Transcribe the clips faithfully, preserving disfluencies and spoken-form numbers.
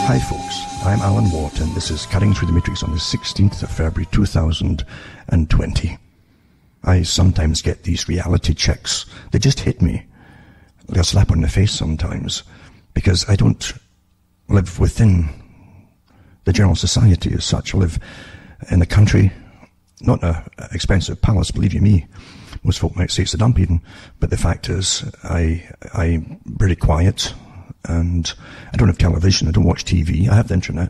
Hi folks, I'm Alan Watt and this is Cutting Through the Matrix on the sixteenth of February two thousand twenty. I sometimes get these reality checks. They just hit me like a slap on the face sometimes, because I don't live within the general society as such. I live in the country, not an expensive palace, believe you me. Most folk might say it's a dump even, but the fact is I, I'm pretty quiet. And I don't have television, I don't watch T V, I have the internet.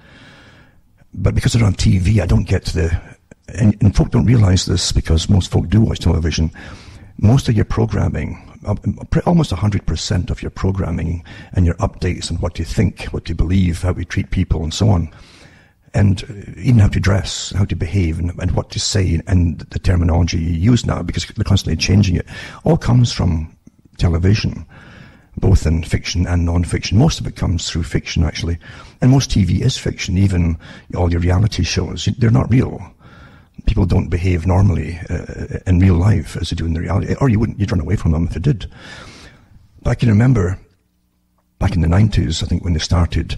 But because I don't have T V, I don't get the... And, and folk don't realize this, because most folk do watch television. Most of your programming, almost one hundred percent of your programming and your updates and what you think, what you believe, how we treat people and so on, and even how to dress, how to behave, and, and what to say, and the terminology you use now, because they're constantly changing it, all comes from television. Both in fiction and non-fiction. Most of it comes through fiction, actually. And most T V is fiction, even all your reality shows. They're not real. People don't behave normally uh, in real life as they do in the reality. Or you wouldn't, you'd run away from them if they did. But I can remember back in the nineties, I think, when they started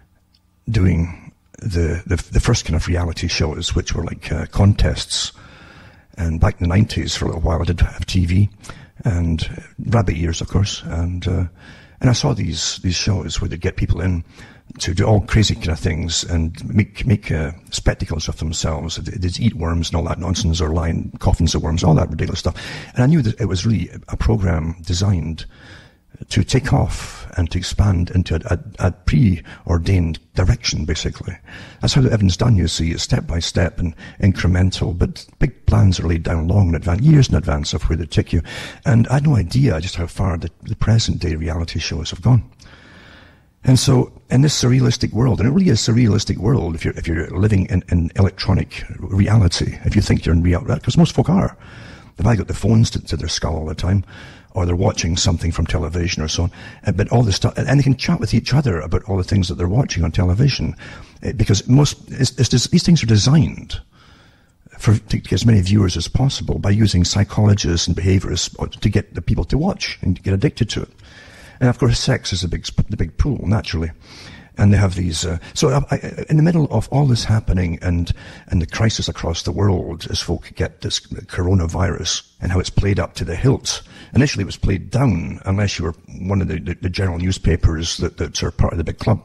doing the, the, the first kind of reality shows, which were like uh, contests. And back in the nineties, for a little while, I did have T V. And rabbit ears, of course, and uh, and I saw these these shows where they'd get people in to do all crazy kind of things and make make uh, spectacles of themselves. They'd eat worms and all that nonsense, or lie in coffins of worms, all that ridiculous stuff. And I knew that it was really a program designed to take off and to expand into a, a, a preordained direction, basically. That's how everything's done, you see, it's step by step and incremental, but big plans are laid down long in advance, years in advance of where they take you. And I had no idea just how far the, the present day reality shows have gone. And so, in this surrealistic world, and it really is a surrealistic world if you're, if you're living in, in electronic reality, if you think you're in reality, because most folk are. They've either got the phones to, to their skull all the time, or they're watching something from television or so on. But all this stuff, and they can chat with each other about all the things that they're watching on television, because most it's, it's just, these things are designed for to get as many viewers as possible by using psychologists and behaviorists to get the people to watch and to get addicted to it. And of course, sex is a big the big pool naturally. And they have these, uh, so I, I, in the middle of all this happening and, and the crisis across the world, as folk get this coronavirus and how it's played up to the hilt. Initially it was played down, unless you were one of the, the, the general newspapers that, that are part of the big club.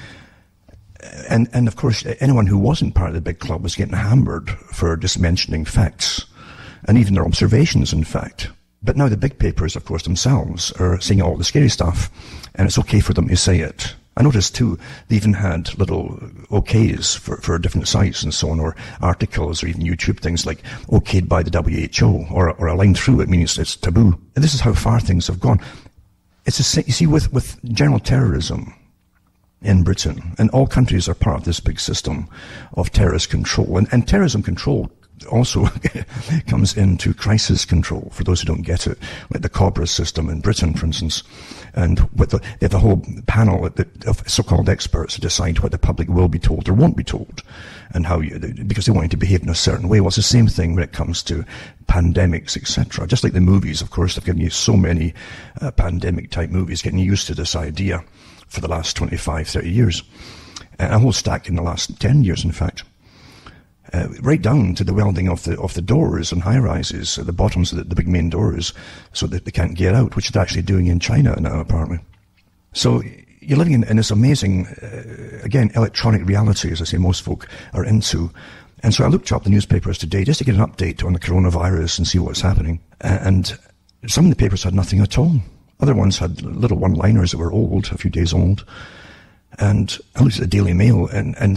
And, and of course, anyone who wasn't part of the big club was getting hammered for just mentioning facts, and even their observations, in fact. But now the big papers, of course, themselves are saying all the scary stuff, and it's okay for them to say it. I noticed too, they even had little okays for, for different sites and so on, or articles, or even YouTube things like okayed by the W H O, or, or a line through it, meaning it's, it's taboo. And this is how far things have gone. It's a, you see, with, with general terrorism in Britain, and all countries are part of this big system of terrorist control, and, and terrorism control also comes into crisis control, for those who don't get it, like the COBRA system in Britain, for instance. And with the, they have a whole panel of so-called experts to decide what the public will be told or won't be told, and how you, because they want you to behave in a certain way. Well, it's the same thing when it comes to pandemics, et cetera. Just like the movies, of course, they've given you so many uh, pandemic-type movies, getting you used to this idea for the last twenty-five, thirty years. And a whole stack in the last ten years, in fact. Uh, right down to the welding of the of the doors and high-rises, at the bottoms of the, the big main doors, so that they can't get out, which they're actually doing in China now, apparently. So you're living in, in this amazing, uh, again, electronic reality, as I say, most folk are into. And so I looked up the newspapers today just to get an update on the coronavirus and see what's happening. Uh, and some of the papers had nothing at all. Other ones had little one-liners that were old, a few days old. And I looked at the Daily Mail, and, and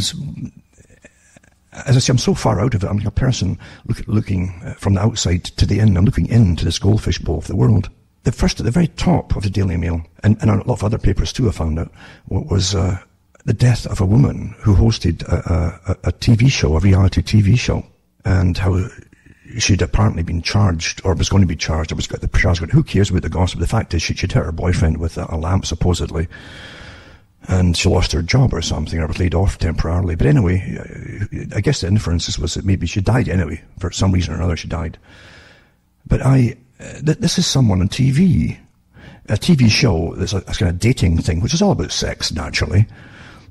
as I say, I'm so far out of it. I'm like a person look, looking from the outside to the in. I'm looking into this goldfish bowl of the world. The first, at the very top of the Daily Mail, and, and a lot of other papers too, I found out, was uh, the death of a woman who hosted a, a, a T V show, a reality T V show, and how she'd apparently been charged, or was going to be charged, or was got the charge. Who cares about the gossip? The fact is, she, she'd hit her boyfriend with a, a lamp, supposedly. And she lost her job or something, or was laid off temporarily. But anyway, I guess the inference was that maybe she died anyway. For some reason or another, she died. But I, th- this is someone on T V, a T V show that's a, a kind of dating thing, which is all about sex, naturally.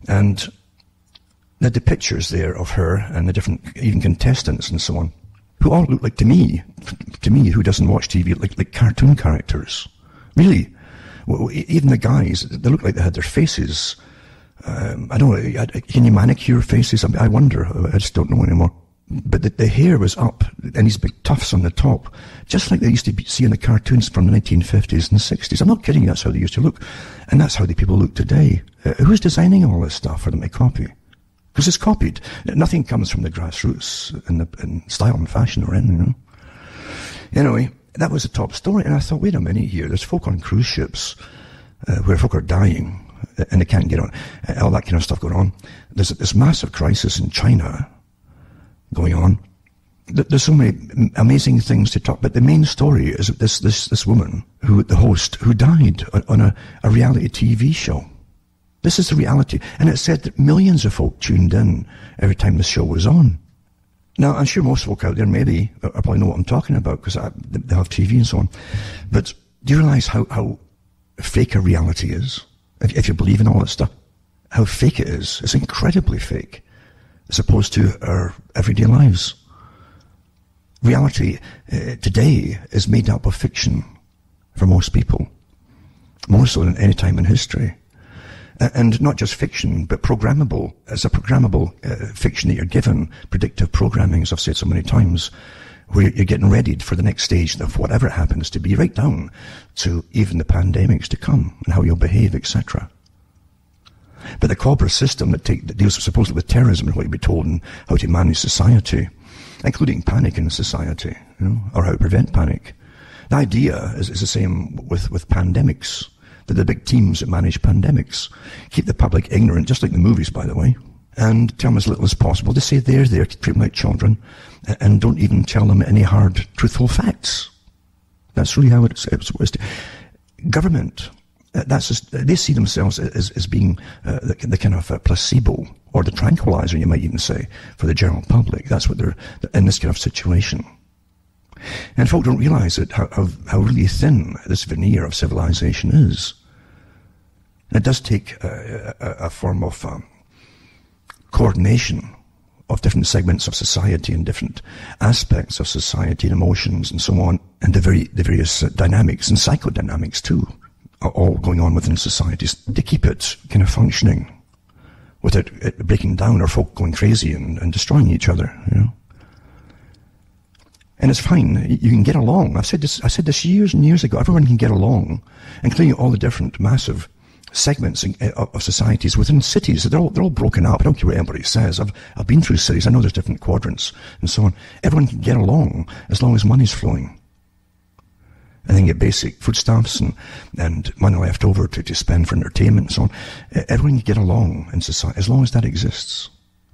And they had the pictures there of her and the different, even contestants and so on, who all look like, to me, to me, who doesn't watch T V, like, like cartoon characters. Really. Well, even the guys, they look like they had their faces. Um, I don't know, can you manicure faces? I, mean, I wonder, I just don't know anymore. But the, the hair was up, and these big tufts on the top, just like they used to be, see in the cartoons from the nineteen fifties and sixties. I'm not kidding you, that's how they used to look. And that's how the people look today. Uh, who's designing all this stuff for them to copy? Because it's copied. Nothing comes from the grassroots in, the, in style and fashion or anything, you know. Anyway, that was the top story, and I thought, wait a minute here, there's folk on cruise ships uh, where folk are dying, and they can't get on, all that kind of stuff going on. There's this massive crisis in China going on. There's so many amazing things to talk, but the main story is this this this woman, who the host, who died on a, a reality T V show. This is the reality, and it said that millions of folk tuned in every time the show was on. Now, I'm sure most folk out there maybe I probably know what I'm talking about because they have T V and so on. But do you realize how how fake a reality is? If, if you believe in all that stuff, how fake it is. It's incredibly fake, as opposed to our everyday lives. Reality uh, today is made up of fiction for most people, more so than any time in history. Uh, and not just fiction, but programmable. As a programmable uh, fiction that you're given, predictive programming, as I've said so many times, where you're getting ready for the next stage of whatever it happens to be, right down to even the pandemics to come and how you'll behave, et cetera. But the Cobra system that, take, that deals supposedly with terrorism and what you'll be told and how to manage society, including panic in society, you know, or how to prevent panic. The idea is, is the same with, with pandemics. That the big teams that manage pandemics keep the public ignorant, just like the movies, by the way, and tell them as little as possible. They say they're there to treat them like children, and don't even tell them any hard, truthful facts. That's really how it's supposed to. Government, that's just, they see themselves as, as being uh, the, the kind of uh, placebo, or the tranquilizer, you might even say, for the general public. That's what they're in this kind of situation. And folk don't realize it, how, how, how really thin this veneer of civilization is. And it does take a, a, a form of um, coordination of different segments of society and different aspects of society and emotions and so on, and the, very, the various uh, dynamics and psychodynamics too, are all going on within societies to keep it kind of functioning without it breaking down or folk going crazy and, and destroying each other, you know. And it's fine. You can get along. I've said this, I said this years and years ago. Everyone can get along, including all the different massive segments of societies within cities. They're all, they're all broken up. I don't care what anybody says. I've, I've been through cities. I know there's different quadrants and so on. Everyone can get along as long as money's flowing. And then get basic foodstuffs and, and money left over to, to spend for entertainment and so on. Everyone can get along in society as long as that exists.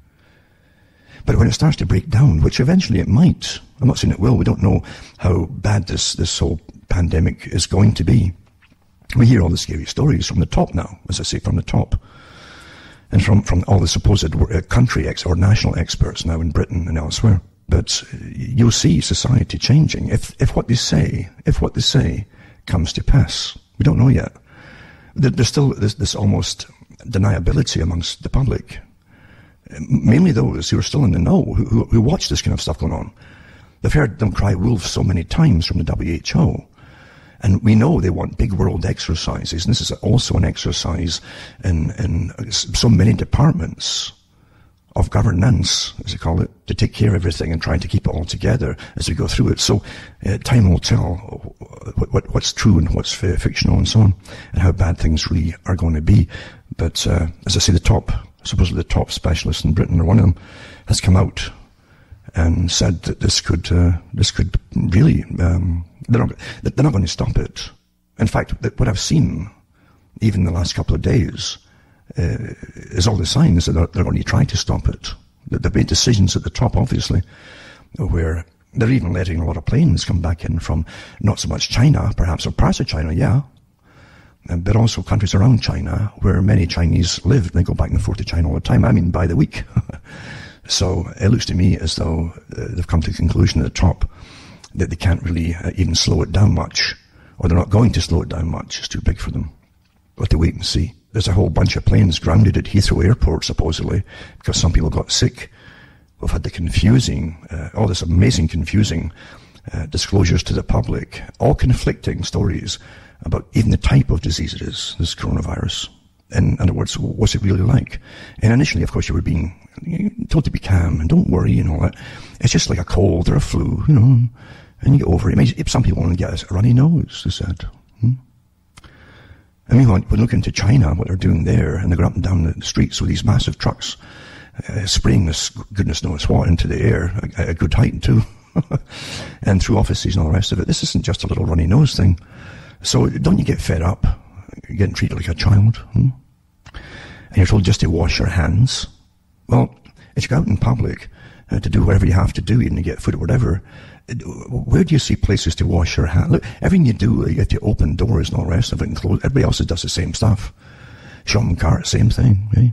But when it starts to break down, which eventually it might, I'm not saying it will, we don't know how bad this, this whole pandemic is going to be. We hear all the scary stories from the top now, as I say, from the top. And from, from all the supposed country ex or national experts now in Britain and elsewhere. But you'll see society changing if, if what they say, if what they say comes to pass. We don't know yet. There's still this, this almost deniability amongst the public. Mainly those who are still in the know, who, who watch this kind of stuff going on. They've heard them cry wolf so many times from the W H O. And we know they want big world exercises. And this is also an exercise in, in so many departments of governance, as they call it, to take care of everything and trying to keep it all together as we go through it. So uh, time will tell what, what, what's true and what's uh, fictional and so on, and how bad things really are going to be. But uh, as I say, the top, supposedly the top specialist in Britain, or one of them, has come out and said that this could, uh, this could really, um, they're not, they're not going to stop it. In fact, what I've seen, even the last couple of days, uh, is all the signs that they're, they're going to try to stop it. They've made decisions at the top, obviously, where they're even letting a lot of planes come back in from not so much China, perhaps, or parts of China, yeah, but also countries around China where many Chinese live, and they go back and forth to China all the time. I mean, by the week. So it looks to me as though uh, they've come to the conclusion at the top that they can't really uh, even slow it down much, or they're not going to slow it down much. It's too big for them. We'll have to wait and see. there's a whole bunch of planes grounded at Heathrow Airport, supposedly, because some people got sick. We've had the confusing, uh, all this amazing confusing uh, disclosures to the public, all conflicting stories about even the type of disease it is, this coronavirus. In other words, what's it really like? And initially, of course, you were being told to be calm and don't worry and all that. It's just like a cold or a flu, you know, and you get over it. It some people want to get a runny nose, they said. Hmm? I mean, when we look into China, what they're doing there, and they go up and down the streets with these massive trucks, uh, spraying this goodness knows what into the air at a good height too, and through offices and all the rest of it. This isn't just a little runny nose thing. So don't you get fed up? You're getting treated like a child. Hmm? And you're told just to wash your hands. Well, if you go out in public uh, to do whatever you have to do, even to get food or whatever, where do you see places to wash your hands? Look, everything you do, you have to open doors and all the rest of it and close. Everybody else does the same stuff. Shopping cart, same thing. Eh?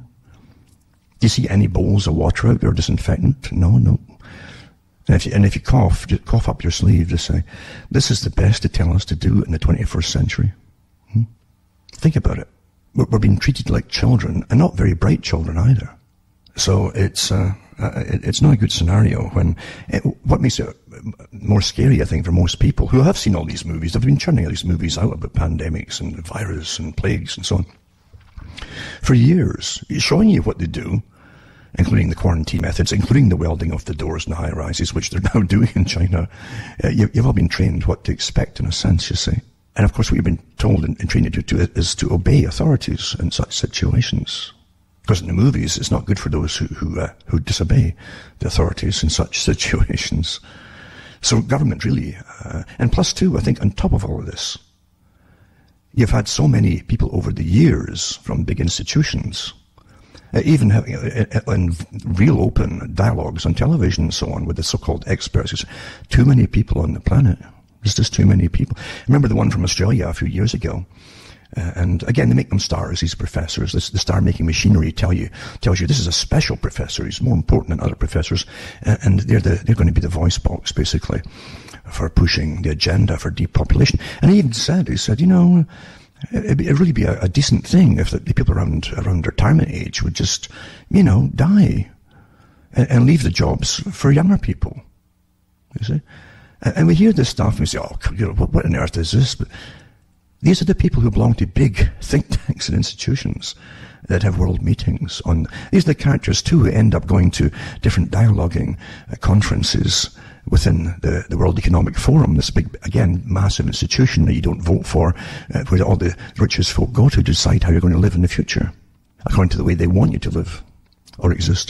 Do you see any bowls of water out there, disinfectant? No, no. And if you, and if you cough, just cough up your sleeve to say, this is the best to tell us to do in the twenty-first century. Hmm? Think about it. We're, we're being treated like children, and not very bright children either. So it's uh, uh, it, it's not a good scenario. When it, what makes it more scary, I think, for most people who have seen all these movies, they've been churning all these movies out about pandemics and virus and plagues and so on for years, showing you what they do, including the quarantine methods, including the welding of the doors in the high-rises, which they're now doing in China. Uh, you, you've all been trained what to expect, in a sense, you see. And of course, what you've been told and, and trained to do is to obey authorities in such situations. Because in the movies, it's not good for those who who, uh, who disobey the authorities in such situations. So government really, uh, and plus two, I think, on top of all of this, you've had so many people over the years from big institutions, uh, even having uh, in real open dialogues on television and so on with the so-called experts. Too many people on the planet. There's just too many people. Remember the one from Australia a few years ago? Uh, and again, they make them stars, these professors. This, the star-making machinery tell you, tells you this is a special professor. He's more important than other professors. Uh, and they're, the, they're going to be the voice box, basically, for pushing the agenda for depopulation. And he even said, he said, you know, it'd, it'd really be a, a decent thing if the, the people around, around retirement age would just, you know, die and, and leave the jobs for younger people. You see? And, and we hear this stuff and we say, oh, you know, what, what on earth is this? But these are the people who belong to big think tanks and institutions that have world meetings on. These are the characters too who end up going to different dialoguing uh, conferences within the, the World Economic Forum, this big, again, massive institution that you don't vote for, uh, where all the richest folk go to decide how you're going to live in the future, according to the way they want you to live or exist.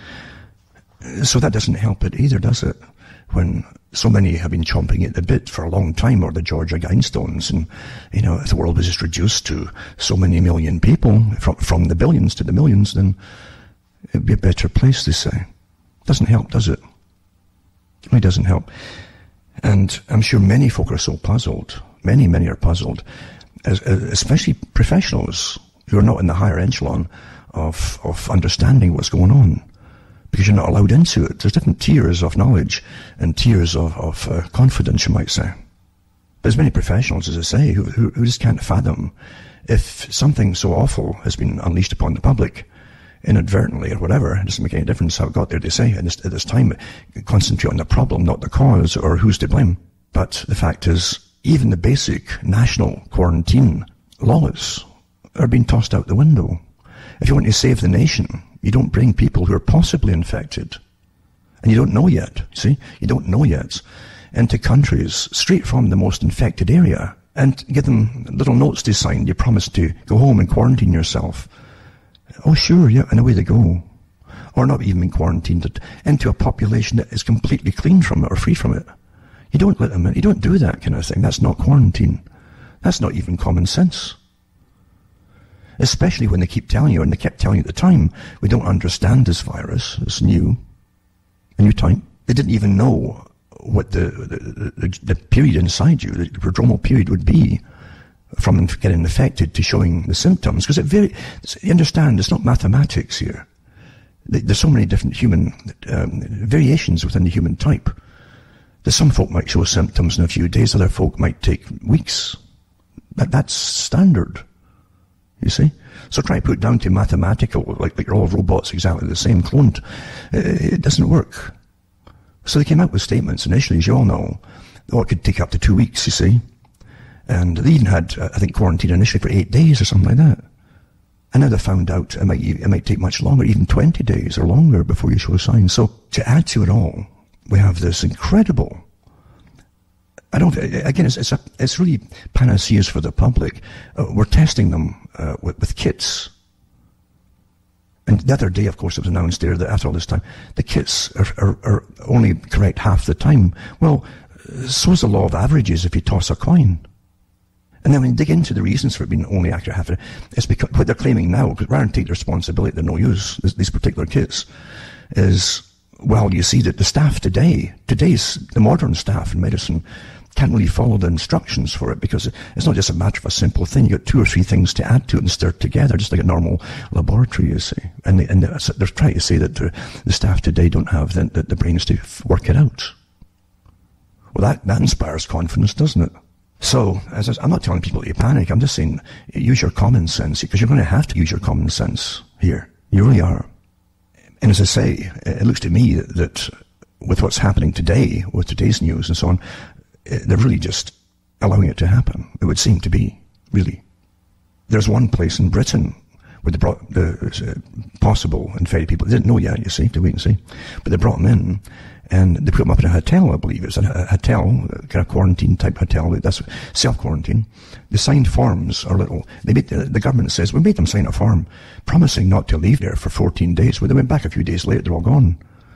So that doesn't help it either, does it? When so many have been chomping at the bit for a long time, or the Georgia Guidestones, and, you know, if the world was just reduced to so many million people, from, from the billions to the millions, then it'd be a better place, they say. Doesn't help, does it? It really doesn't help. And I'm sure many folk are so puzzled, many, many are puzzled, as, especially professionals who are not in the higher echelon of, of understanding what's going on. Because you're not allowed into it. There's different tiers of knowledge and tiers of, of uh, confidence, you might say. But there's many professionals, as I say, who, who, who just can't fathom if something so awful has been unleashed upon the public, inadvertently or whatever. It doesn't make any difference how it got there, they say. At this, at this time, concentrate on the problem, not the cause, or who's to blame. But the fact is, even the basic national quarantine laws are being tossed out the window. If you want to save the nation, you don't bring people who are possibly infected, and you don't know yet, see? You don't know yet, into countries straight from the most infected area, and give them little notes to sign. You promise to go home and quarantine yourself. Oh, sure, yeah, and away they go. Or not even being quarantined, into a population that is completely clean from it or free from it. You don't let them in. You don't do that kind of thing. That's not quarantine. That's not even common sense. Especially when they keep telling you, and they kept telling you at the time, we don't understand this virus, it's new, a new type. They didn't even know what the, the, the, the period inside you, the prodromal period would be from getting infected to showing the symptoms. Because it very, you understand, it's not mathematics here. There's so many different human um, variations within the human type. There's some folk might show symptoms in a few days, other folk might take weeks. That, that's standard. you see? So try to put it down to mathematical, like, like you're all robots exactly the same, cloned. It, it doesn't work. So they came out with statements initially, as you all know, oh, it could take up to two weeks, you see. And they even had, uh, I think, quarantine initially for eight days or something like that. And now they found out it might, it might take much longer, even twenty days or longer before you show signs. So to add to it all, we have this incredible, I don't, again, it's, it's, a, it's really panaceas for the public. Uh, we're testing them uh, with, with kits. And the other day, of course, it was announced there that after all this time, the kits are, are, are only correct half the time. Well, so is the law of averages if you toss a coin. And then when you dig into the reasons for it being only accurate half, it's because what they're claiming now, because rather than take the responsibility, they're no use, these particular kits, is, well, you see that the staff today, today's, the modern staff in medicine, can't really follow the instructions for it, because it's not just a matter of a simple thing. You got two or three things to add to it and stir it together, just like a normal laboratory, you see. And, they, and they're trying to say that the, the staff today don't have the, the, the brains to work it out. Well, that, that inspires confidence, doesn't it? So, as I, I'm not telling people to panic, I'm just saying, use your common sense, because you're going to have to use your common sense here. You really are. And as I say, it looks to me that, that with what's happening today, with today's news and so on, they're really just allowing it to happen. It would seem to be, really. There's one place in Britain where they brought the uh, possible infected people. They didn't know yet, you see, to wait and see. But they brought them in, and they put them up in a hotel, I believe. It's a hotel, kind of quarantine-type hotel. That's self-quarantine. They signed forms, or little. They made, the, the government says, we made them sign a form promising not to leave there for fourteen days. When they went back a few days later, they're all gone.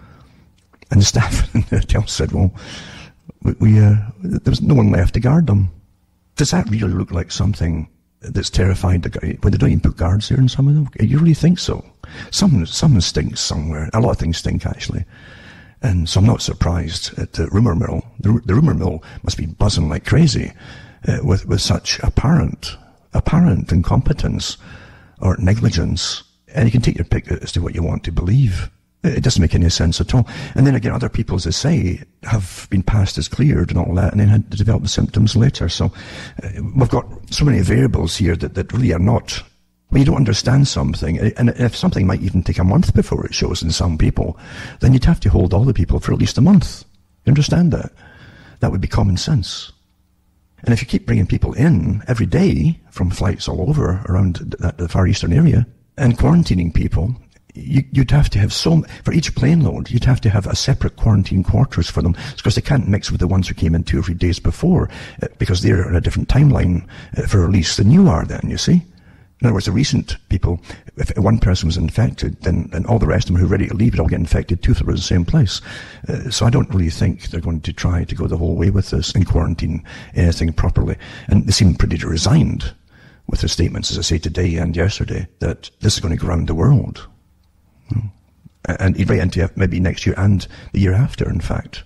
And the staff in the hotel said, well, we, we uh, there was no one left to guard them. Does that really look like something that's terrified the guy? When they don't even put guards there in some of them? You really think so? Something, something stinks somewhere. A lot of things stink, actually. And so I'm not surprised at the rumour mill. The, the rumour mill must be buzzing like crazy uh, with, with such apparent, apparent incompetence or negligence. And you can take your pick as to what you want to believe. It doesn't make any sense at all. And then again, other people, as they say, have been passed as cleared and all that, and then had to develop the symptoms later. So uh, we've got so many variables here that, that really are not... When you don't understand something, and if something might even take a month before it shows in some people, then you'd have to hold all the people for at least a month. You understand that? That would be common sense. And if you keep bringing people in every day from flights all over around the, the Far Eastern area and quarantining people, you, you'd have to have so, for each plane load, you'd have to have a separate quarantine quarters for them, because they can't mix with the ones who came in two or three days before, because they're in a different timeline for release than you are then, you see? In other words, the recent people, if one person was infected, then, then all the rest of them who are ready to leave would all get infected too if they were in the same place. Uh, so I don't really think they're going to try to go the whole way with this and quarantine anything properly. And they seem pretty resigned with their statements, as I say, today and yesterday, that this is going to go around the world. And right into maybe next year and the year after, in fact.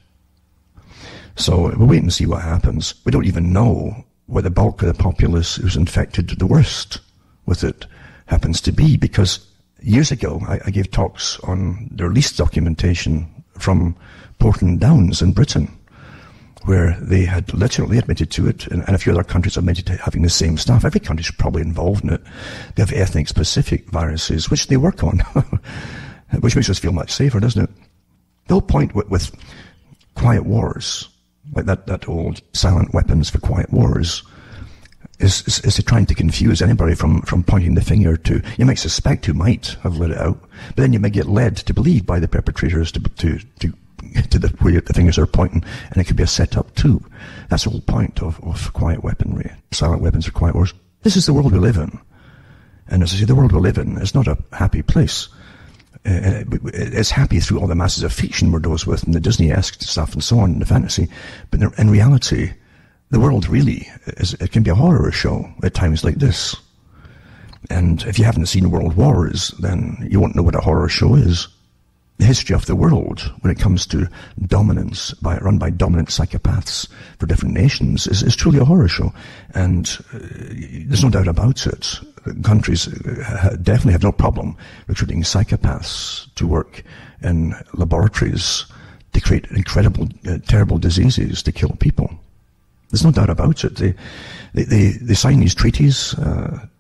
So we'll wait and see what happens. We don't even know where the bulk of the populace who's infected the worst with it happens to be, because years ago I, I gave talks on the release documentation from Portland Downs in Britain, where they had literally admitted to it, and, and a few other countries admitted to having the same stuff. Every country's probably involved in it. They have ethnic-specific viruses, which they work on, which makes us feel much safer, doesn't it? The whole point with, with quiet wars, like that, that old silent weapons for quiet wars, Is, is, is trying to confuse anybody from, from pointing the finger to, you might suspect who might have let it out, but then you may get led to believe by the perpetrators to, to, to, to the, where the fingers are pointing, and it could be a setup too. That's the whole point of, of quiet weaponry, silent weapons or quiet wars. This is the world we live in. And as I say, the world we live in is not a happy place. Uh, it's happy through all the masses of fiction we're dosed with and the Disney-esque stuff and so on, and the fantasy, but in reality, the world really is, it can be a horror show at times like this. And if you haven't seen World Wars, then you won't know what a horror show is. The history of the world, when it comes to dominance, by, run by dominant psychopaths for different nations, is, is truly a horror show. And uh, there's no doubt about it. Countries uh, definitely have no problem recruiting psychopaths to work in laboratories to create incredible, uh, terrible diseases to kill people. There's no doubt about it. They, they, they, they sign these treaties, uh,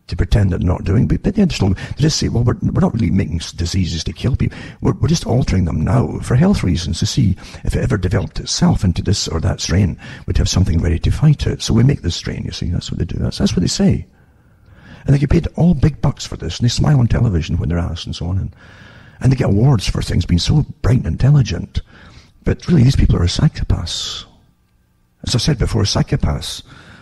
to pretend they're not doing, but, but they just, they just say, well, we're, we're not really making diseases to kill people. We're, we're just altering them now for health reasons to see if it ever developed itself into this or that strain, would have something ready to fight it. So we make this strain, you see. That's what they do. That's, that's what they say. And they get paid all big bucks for this, and they smile on television when they're asked and so on. And, and they get awards for things being so bright and intelligent. But really, these people are psychopaths. As I've said before, psychopaths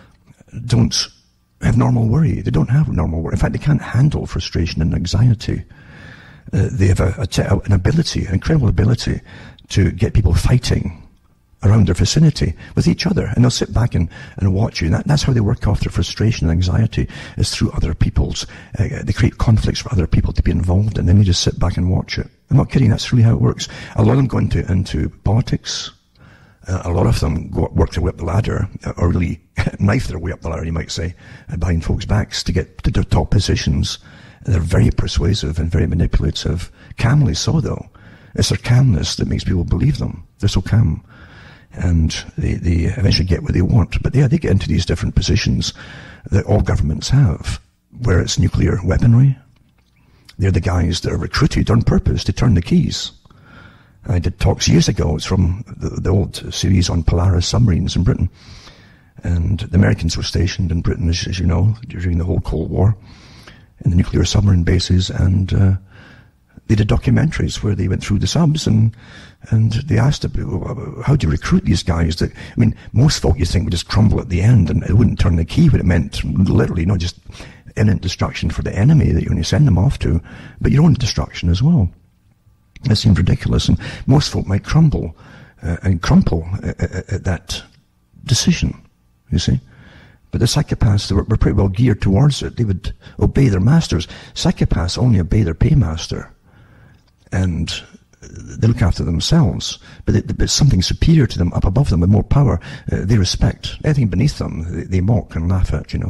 don't have normal worry. They don't have normal worry. In fact, they can't handle frustration and anxiety. Uh, they have a, a, an ability, an incredible ability to get people fighting around their vicinity with each other. And they'll sit back and, and watch you. And that, that's how they work off their frustration and anxiety, is through other people's, uh, they create conflicts for other people to be involved in. And then they just sit back and watch it. I'm not kidding, that's really how it works. A lot of them go into, into politics. Uh, a lot of them go, work their way up the ladder, or really knife their way up the ladder, you might say, uh, behind folks' backs to get to their top positions. And they're very persuasive and very manipulative. Calmly so, though. It's their calmness that makes people believe them. They're so calm. And they, they eventually get what they want. But yeah, they get into these different positions that all governments have, where it's nuclear weaponry. They're the guys that are recruited on purpose to turn the keys. I did talks years ago. It's from the, the old series on Polaris submarines in Britain. And the Americans were stationed in Britain, as, as you know, during the whole Cold War, in the nuclear submarine bases. And uh, they did documentaries where they went through the subs and and they asked them, how do you recruit these guys? That, I mean, most folk you think would just crumble at the end and it wouldn't turn the key, but it meant literally not just imminent destruction for the enemy that you only send them off to, but your own destruction as well. It seemed ridiculous, and most folk might crumble uh, and crumple at, at, at that decision, you see. But the psychopaths, they were, were pretty well geared towards it. They would obey their masters. Psychopaths only obey their paymaster, and they look after themselves. But, they, but something superior to them, up above them, with more power, uh, they respect. Anything beneath them, they, they mock and laugh at, you know.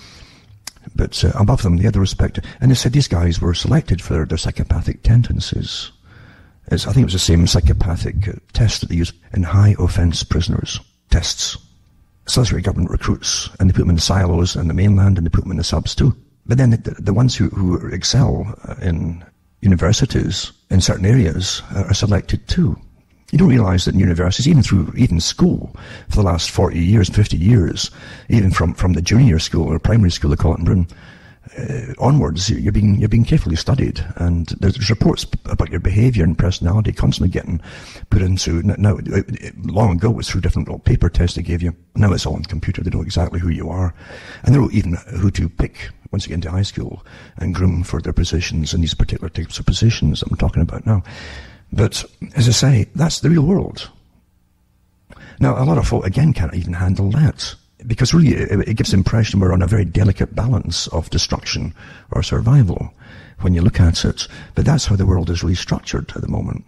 But uh, above them, they had the respect. And they said these guys were selected for their, their psychopathic tendencies. It's, I think it was the same psychopathic uh, test that they use in high offence prisoners tests. So that's where government recruits, and they put them in the silos and the mainland, and they put them in the subs too. But then the, the ones who, who excel in universities in certain areas are selected too. You don't realise that in universities, even through even school, for the last forty years, fifty years, even from, from the junior school or primary school, they call it in Britain, uh, onwards, you're being you're being carefully studied, and there's reports about your behaviour and personality constantly getting put into. Now, long ago, it was through different little paper tests they gave you. Now it's all on the computer. They know exactly who you are, and they know even who to pick once you get into high school and groom for their positions in these particular types of positions that I'm talking about now. But, as I say, that's the real world. Now, a lot of folk, again, can't even handle that. Because really, it, it gives the impression we're on a very delicate balance of destruction or survival when you look at it. But that's how the world is really structured at the moment.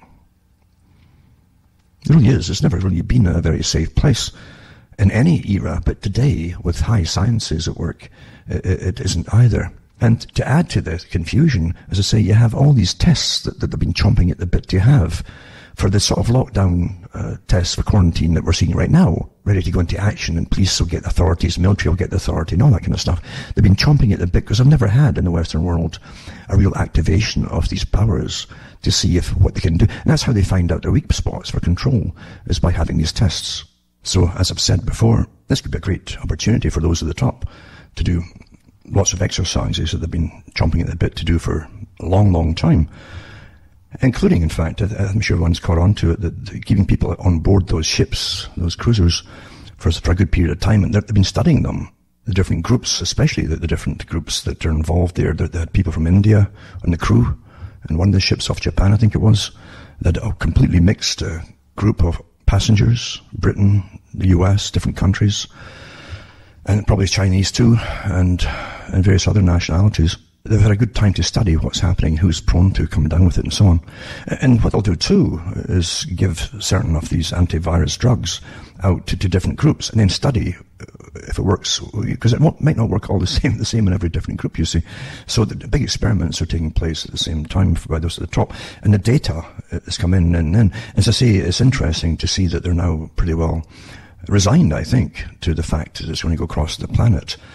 It really is. It's never really been a very safe place in any era. But today, with high sciences at work, it, it isn't either. And to add to the confusion, as I say, you have all these tests that, that they've been chomping at the bit to have for the sort of lockdown uh, tests for quarantine that we're seeing right now, ready to go into action, and police will get authorities, military will get the authority, and all that kind of stuff. They've been chomping at the bit because I've never had in the Western world a real activation of these powers to see if what they can do. And that's how they find out their weak spots for control, is by having these tests. So, as I've said before, this could be a great opportunity for those at the top to do lots of exercises that they've been chomping at the bit to do for a long, long time. Including, in fact, I'm sure everyone's caught on to it, that keeping people on board those ships, those cruisers, for, for a good period of time. And they've been studying them, the different groups, especially the, the different groups that are involved there. They had people from India on the crew, and one of the ships off Japan, I think it was, that a completely mixed uh, group of passengers, Britain, the U S, different countries, and probably Chinese too, and, and various other nationalities. They've had a good time to study what's happening, who's prone to come down with it, and so on. And what they'll do too is give certain of these antivirus drugs out to, to different groups, and then study if it works, because it might not work all the same, the same in every different group, you see. So the big experiments are taking place at the same time by those at the top, and the data has come in, and then, as I say, it's interesting to see that they're now pretty well resigned, I think, to the fact that it's going to go across the planet.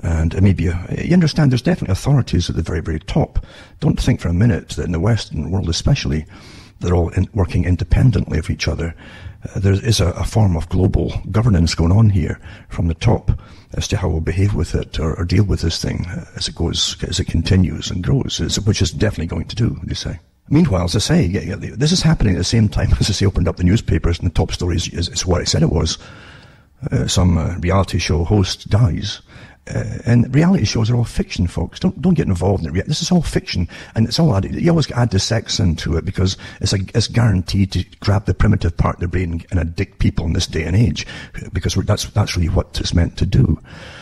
And maybe, you, you understand, there's definitely authorities at the very, very top. Don't think for a minute that in the Western world especially, they're all in, working independently of each other. Uh, there is a, a form of global governance going on here from the top as to how we'll behave with it or, or deal with this thing as it goes, as it continues and grows, which is definitely going to do, they say. Meanwhile, as I say, yeah, yeah, this is happening at the same time as I say, opened up the newspapers and the top story is, is, is what I said it was. Uh, some uh, reality show host dies. Uh, and reality shows are all fiction, folks. Don't don't get involved in it. This is all fiction, and it's all added. You always add the sex into it because it's a, it's guaranteed to grab the primitive part of the brain and addict people in this day and age, because we're, that's that's really what it's meant to do,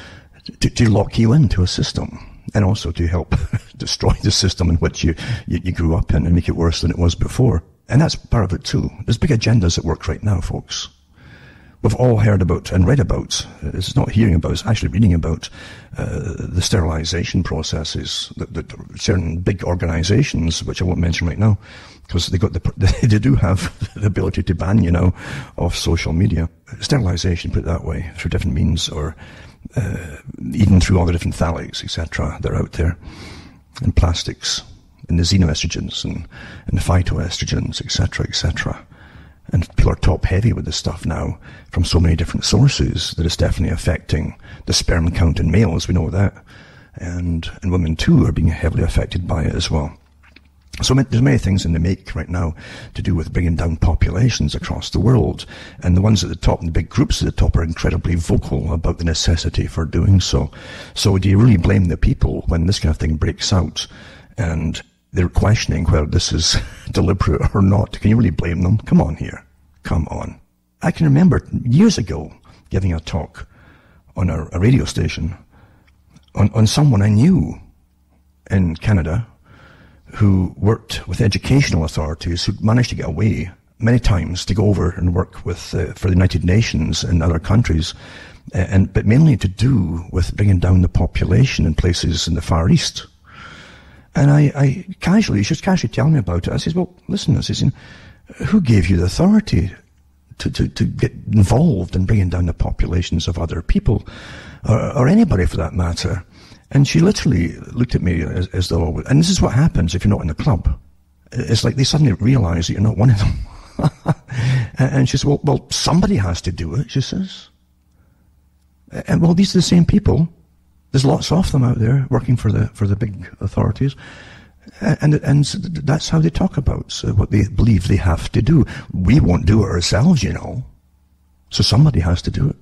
to, to lock you into a system, and also to help destroy the system in which you, you you grew up in and make it worse than it was before. And that's part of it too. There's big agendas at work right now, folks. We've all heard about and read about, it's not hearing about, it's actually reading about uh, the sterilization processes that, that certain big organizations, which I won't mention right now, because they got the, they do have the ability to ban you now off social media. Sterilization, put it that way, through different means, or uh, even through all the different phthalates, et cetera, that are out there, and plastics, and the xenoestrogens, and, and the phytoestrogens, et cetera, et cetera. And people are top heavy with this stuff now from so many different sources that it's definitely affecting the sperm count in males, we know that. And, and women too are being heavily affected by it as well. So there's many things in the make right now to do with bringing down populations across the world. And the ones at the top and the big groups at the top are incredibly vocal about the necessity for doing so. So do you really blame the people when this kind of thing breaks out and they're questioning whether this is deliberate or not? Can you really blame them? Come on here. Come on. I can remember years ago giving a talk on a, a radio station on, on someone I knew in Canada who worked with educational authorities who managed to get away many times to go over and work with uh, for the United Nations and other countries, uh, and but mainly to do with bringing down the population in places in the Far East. And I, I casually, she was casually telling me about it. I said, well, listen, I said, who gave you the authority to, to, to get involved in bringing down the populations of other people, or, or anybody for that matter? And she literally looked at me as, as though, and this is what happens if you're not in the club. It's like they suddenly realize that you're not one of them. And she said, well, well, somebody has to do it, she says. And well, these are the same people. There's lots of them out there working for the for the big authorities, and and that's how they talk about what they believe they have to do. We won't do it ourselves, you know, so somebody has to do it.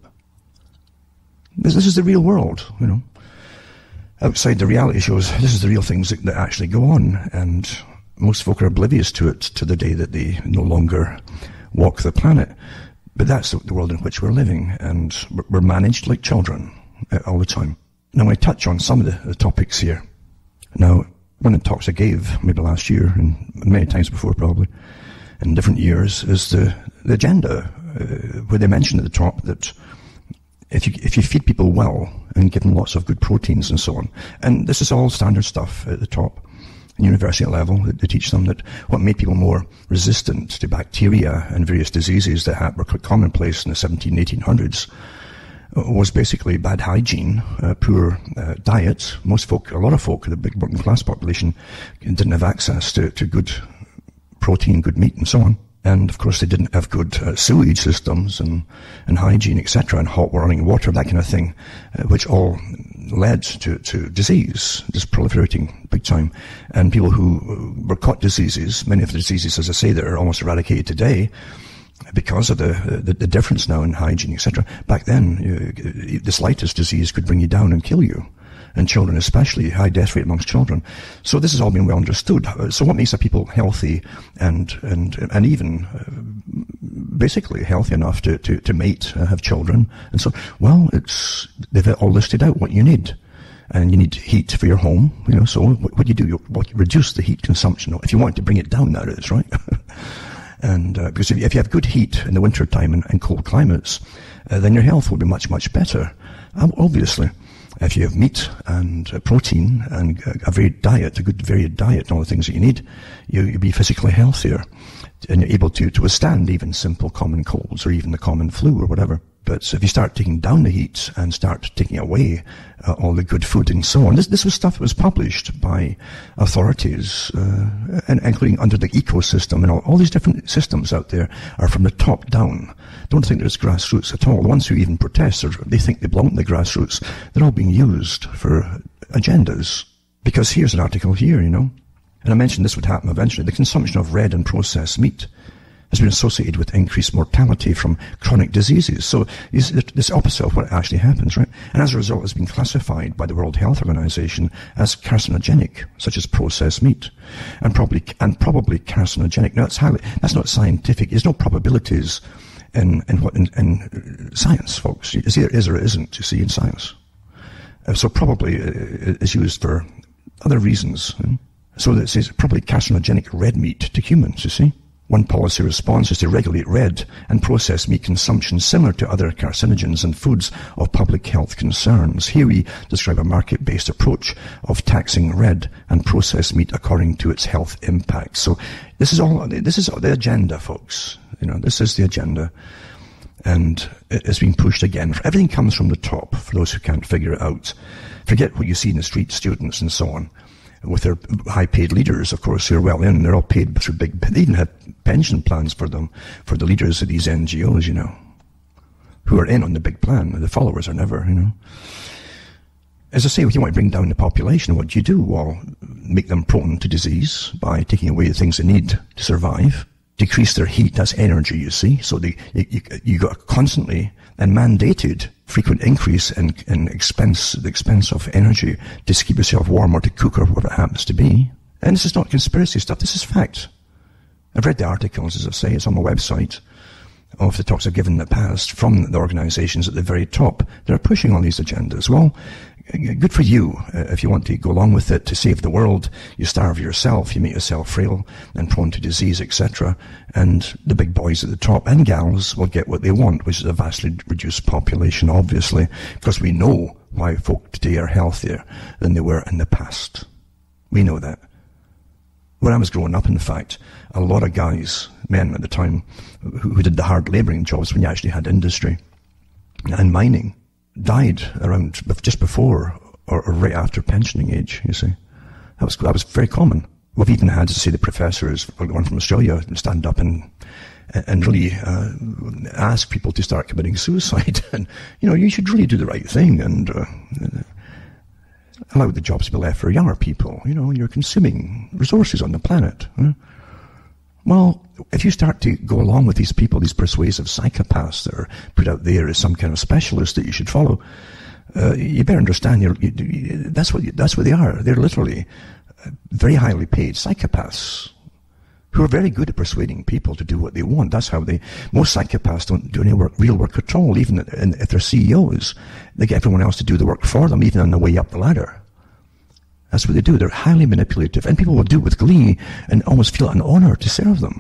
This, this is the real world, you know. Outside the reality shows, this is the real things that, that actually go on, and most folk are oblivious to it to the day that they no longer walk the planet. But that's the, the world in which we're living, and we're, we're managed like children uh, all the time. Now, I touch on some of the, the topics here. Now, one of the talks I gave, maybe last year, and many times before probably, in different years, is the, the agenda, uh, where they mention at the top that if you, if you feed people well and give them lots of good proteins and so on, and this is all standard stuff at the top, university level, they teach them that what made people more resistant to bacteria and various diseases that were quite commonplace in the seventeen, eighteen hundreds was basically bad hygiene, uh, poor uh, diet. Most folk, a lot of folk, the big working class population, didn't have access to, to good protein, good meat, and so on. And of course, they didn't have good uh, sewage systems and, and hygiene, et cetera, and hot running water, that kind of thing, uh, which all led to, to disease, just proliferating big time. And people who were caught diseases, many of the diseases, as I say, that are almost eradicated today, because of the, the the difference now in hygiene, et cetera. Back then, you, the slightest disease could bring you down and kill you, and children especially, high death rate amongst children. So this has all been well understood. So what makes a people healthy and and and even uh, basically healthy enough to to, to mate, uh, have children, and so well, it's they've all listed out what you need. And you need heat for your home, you know. So what, what you do, you what, reduce the heat consumption. If you want to bring it down, that is, right? And uh, because if you, if you have good heat in the winter time and, and cold climates, uh, then your health will be much, much better. Um, obviously, if you have meat and uh, protein and uh, a varied diet, a good varied diet, and all the things that you need, you, you'll be physically healthier, and you're able to, to withstand even simple common colds or even the common flu or whatever. But if you start taking down the heat and start taking away uh, all the good food and so on, this, this was stuff that was published by authorities, uh, and including under the ecosystem, and all, all these different systems out there are from the top down. Don't think there's grassroots at all. The ones who even protest, or they think they belong to the grassroots, they're all being used for agendas. Because here's an article here, you know, and I mentioned this would happen eventually. The consumption of red and processed meat has been associated with increased mortality from chronic diseases. So it's this opposite of what actually happens, right? And as a result, it's been classified by the World Health Organization as carcinogenic, such as processed meat, and probably and probably carcinogenic. Now, it's highly, that's not scientific. There's no probabilities in in what in, in science, folks. It's either is or it isn't. You see, in science, uh, so probably uh, is used for other reasons. You know? So it says probably carcinogenic red meat to humans. You see. One policy response is to regulate red and processed meat consumption similar to other carcinogens and foods of public health concerns. Here we describe a market-based approach of taxing red and processed meat according to its health impact. So this is all, this is the agenda, folks. You know, this is the agenda. And it's being pushed again. Everything comes from the top, for those who can't figure it out. Forget what you see in the street, students and so on. With their high-paid leaders, of course, who are well in, they're all paid through big, they even have pension plans for them, for the leaders of these N G Os, you know, who are in on the big plan. The followers are never, you know. As I say, if you want to bring down the population, what do you do? Well, make them prone to disease by taking away the things they need to survive. Decrease their heat, that's energy, you see. So they, you, you, you got constantly and mandated frequent increase in, in expense, the expense of energy to keep yourself warm or to cook or whatever it happens to be. And this is not conspiracy stuff, this is fact. I've read the articles, as I say, it's on my website, of the talks I've given in the past from the organizations at the very top that are pushing all these agendas. Well, good for you. Uh, if you want to go along with it to save the world, you starve yourself, you make yourself frail and prone to disease, et cetera. And the big boys at the top and gals will get what they want, which is a vastly reduced population, obviously, because we know why folk today are healthier than they were in the past. We know that. When I was growing up, in fact, a lot of guys, men at the time, who, who did the hard labouring jobs when you actually had industry and mining, died around just before or, or right after pensioning age, you see. That was, that was very common. We've even had, to say, the professors, like the one from Australia, stand up and and really uh, ask people to start committing suicide. And, you know, you should really do the right thing and uh, allow the jobs to be left for younger people. You know, you're consuming resources on the planet. Huh? Well, if you start to go along with these people, these persuasive psychopaths that are put out there as some kind of specialist that you should follow, uh, you better understand you're, you, you, that's what you, that's what they are. They're literally uh, very highly paid psychopaths who are very good at persuading people to do what they want. That's how they. Most psychopaths don't do any work, real work at all. Even if they're C E Os, they get everyone else to do the work for them, even on the way up the ladder. That's what they do. They're highly manipulative, and people will do it with glee and almost feel an honor to serve them.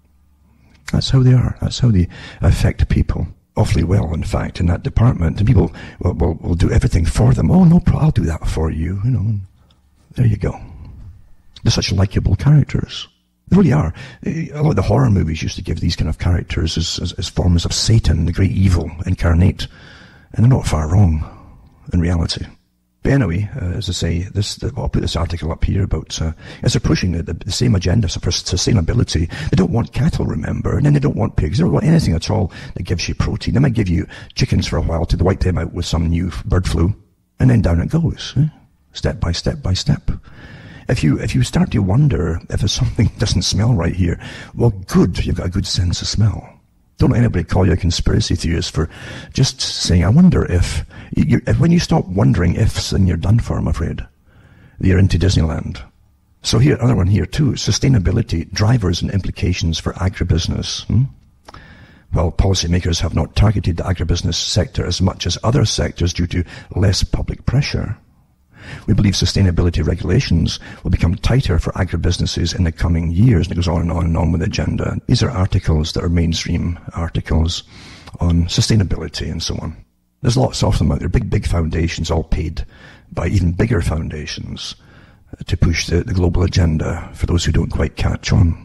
That's how they are. That's how they affect people. Awfully well, in fact, in that department. And people will, will, will do everything for them. Oh, no problem, I'll do that for you. You know, there you go. They're such likable characters. They really are. A lot of the horror movies used to give these kind of characters as, as, as forms of Satan, the great evil incarnate. And they're not far wrong in reality. But anyway, uh, as I say, this, the, I'll put this article up here about, uh, as they're pushing the, the, the same agenda for sustainability, they don't want cattle, remember, and then they don't want pigs, they don't want anything at all that gives you protein. They might give you chickens for a while to wipe them out with some new bird flu, and then down it goes, eh? Step by step by step. If you, if you start to wonder if something doesn't smell right here, well, good, you've got a good sense of smell. Don't let anybody call you a conspiracy theorist for just saying, I wonder if, you, if when you stop wondering ifs, then you're done for, I'm afraid. You're into Disneyland. So here, another one here too, sustainability, drivers and implications for agribusiness. Hmm? Well, policymakers have not targeted the agribusiness sector as much as other sectors due to less public pressure. We believe sustainability regulations will become tighter for agribusinesses in the coming years. And it goes on and on and on with the agenda. These are articles that are mainstream articles on sustainability and so on. There's lots of them out there, big, big foundations, all paid by even bigger foundations to push the, the global agenda for those who don't quite catch on.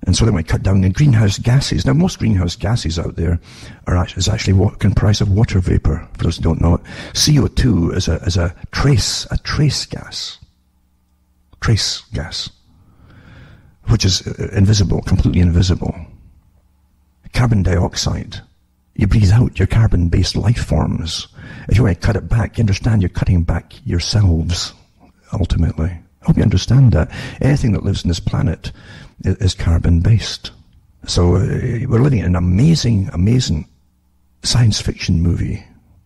And so they want to cut down the greenhouse gases. Now, most greenhouse gases out there are actually, is actually what comprised of water vapor. For those who don't know it, C O two is a is a trace a trace gas, trace gas, which is invisible, completely invisible. Carbon dioxide, you breathe out your carbon-based life forms. If you want to cut it back, you understand you're cutting back yourselves, ultimately. I hope you understand that. Anything that lives on this planet is, is carbon-based. So uh, we're living in an amazing, amazing science fiction movie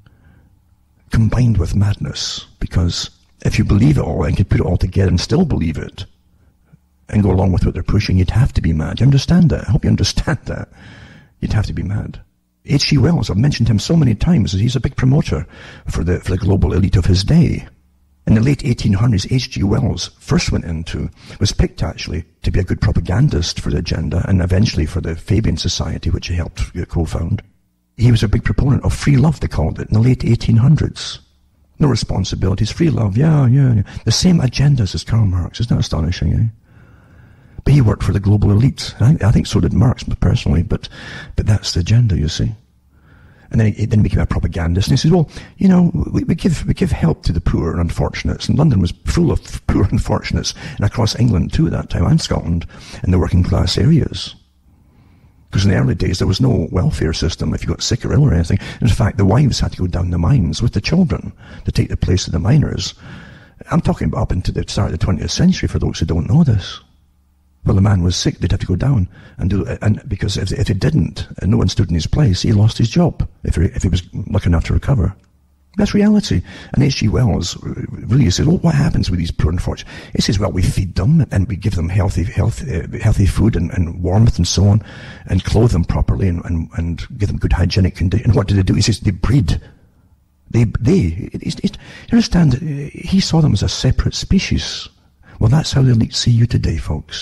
combined with madness, because if you believe it all and can put it all together and still believe it and go along with what they're pushing, you'd have to be mad. You understand that? I hope you understand that. You'd have to be mad. H G Wells, I've mentioned him so many times. He's a big promoter for the for the global elite of his day. In the late eighteen hundreds, H G Wells first went into, was picked actually to be a good propagandist for the agenda, and eventually for the Fabian Society, which he helped co-found. He was a big proponent of free love, they called it, in the late eighteen hundreds. No responsibilities, free love, yeah, yeah, yeah. The same agendas as Karl Marx. Isn't that astonishing, eh? But he worked for the global elite. I, I think so did Marx personally, but but that's the agenda, you see. And then he, then he became a propagandist, and he says, well, you know, we, we give we give help to the poor and unfortunates, and London was full of poor and unfortunates, and across England too at that time, and Scotland, in the working class areas. Because in the early days, there was no welfare system if you got sick or ill or anything. In fact, the wives had to go down the mines with the children to take the place of the miners. I'm talking about up into the start of the twentieth century, for those who don't know this. Well, the man was sick, they'd have to go down and do it, and because if, if he didn't, and no one stood in his place, he lost his job, if he, if he was lucky enough to recover. That's reality. And H G Wells really says, well, what happens with these poor and unfortunate? He says, well, we feed them, and we give them healthy health, uh, healthy food and, and warmth and so on, and clothe them properly, and, and, and give them good hygienic conditions. And what do they do? He says, they breed. They, they, it's, it's, you understand, he saw them as a separate species. Well, that's how the elite see you today, folks.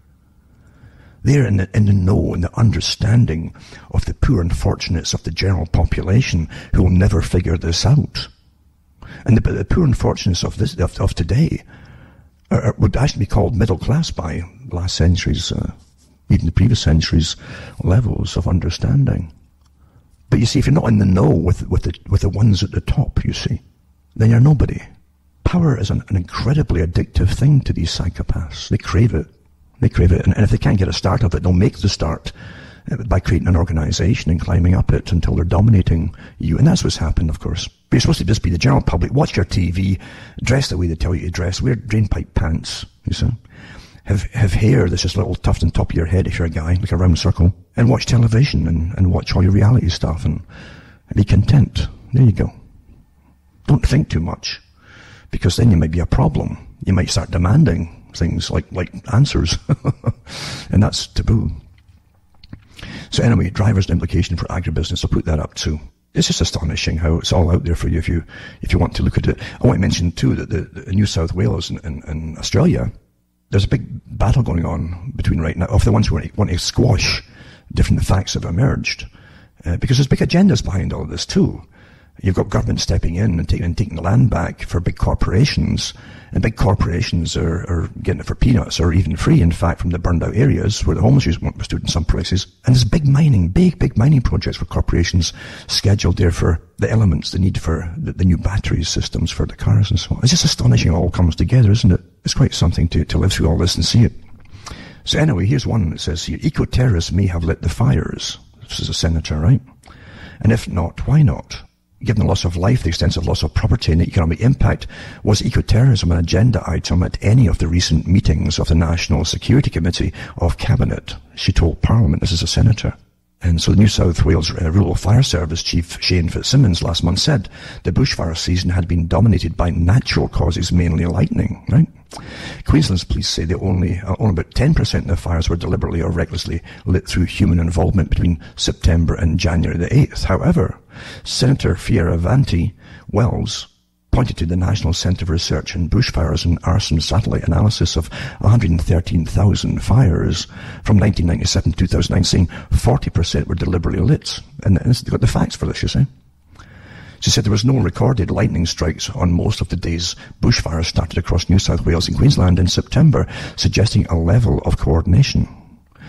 They're in the, in the know, in the understanding of the poor unfortunates of the general population who will never figure this out. And the, the poor unfortunates of this of, of today are, are, would actually be called middle class by last century's, uh, even the previous century's levels of understanding. But you see, if you're not in the know with with the with the ones at the top, you see, then you're nobody. Power is an, an incredibly addictive thing to these psychopaths. They crave it. They crave it, and if they can't get a start of it, they'll make the start by creating an organization and climbing up it until they're dominating you. And that's what's happened, of course. But you're supposed to just be the general public, watch your T V, dress the way they tell you to dress, wear drainpipe pants, you see. Have have hair that's just a little tuft on top of your head if you're a guy, like a round circle, and watch television and, and watch all your reality stuff and, and be content. There you go. Don't think too much, because then you might be a problem. You might start demanding things like like answers, and that's taboo. So anyway, driver's implication for agribusiness, I'll put that up too. It's just astonishing how it's all out there for you if you if you want to look at it. I want to mention too that the, the New South Wales and, and, and Australia, there's a big battle going on between right now of the ones who want to, want to squash different facts that have emerged, uh, because there's big agendas behind all of this too. You've got government stepping in and taking, and taking the land back for big corporations, and big corporations are, are getting it for peanuts or even free, in fact, from the burned out areas where the homeless use were stood in some places. And there's big mining, big, big mining projects for corporations scheduled there for the elements they need for the, the new battery systems for the cars and so on. It's just astonishing it all comes together, isn't it? It's quite something to, to live through all this and see it. So anyway, here's one that says here, eco-terrorists may have lit the fires. This is a senator, right? And if not, why not? Given the loss of life, the extensive loss of property and the economic impact, was eco-terrorism an agenda item at any of the recent meetings of the National Security Committee of Cabinet? She told Parliament. This is a senator. And so the New South Wales uh, Rural Fire Service Chief Shane Fitzsimmons last month said the bushfire season had been dominated by natural causes, mainly lightning, right? Queensland's police say that only, uh, only about ten percent of the fires were deliberately or recklessly lit through human involvement between September and January the eighth. However, Senator Fierravanti Wells pointed to the National Centre for Research in Bushfires and Arson satellite analysis of one hundred thirteen thousand fires from nineteen ninety-seven to two thousand nine, saying forty percent were deliberately lit. And they've got the facts for this, you see. She said there was no recorded lightning strikes on most of the days bushfires started across New South Wales and Queensland in September, suggesting a level of coordination.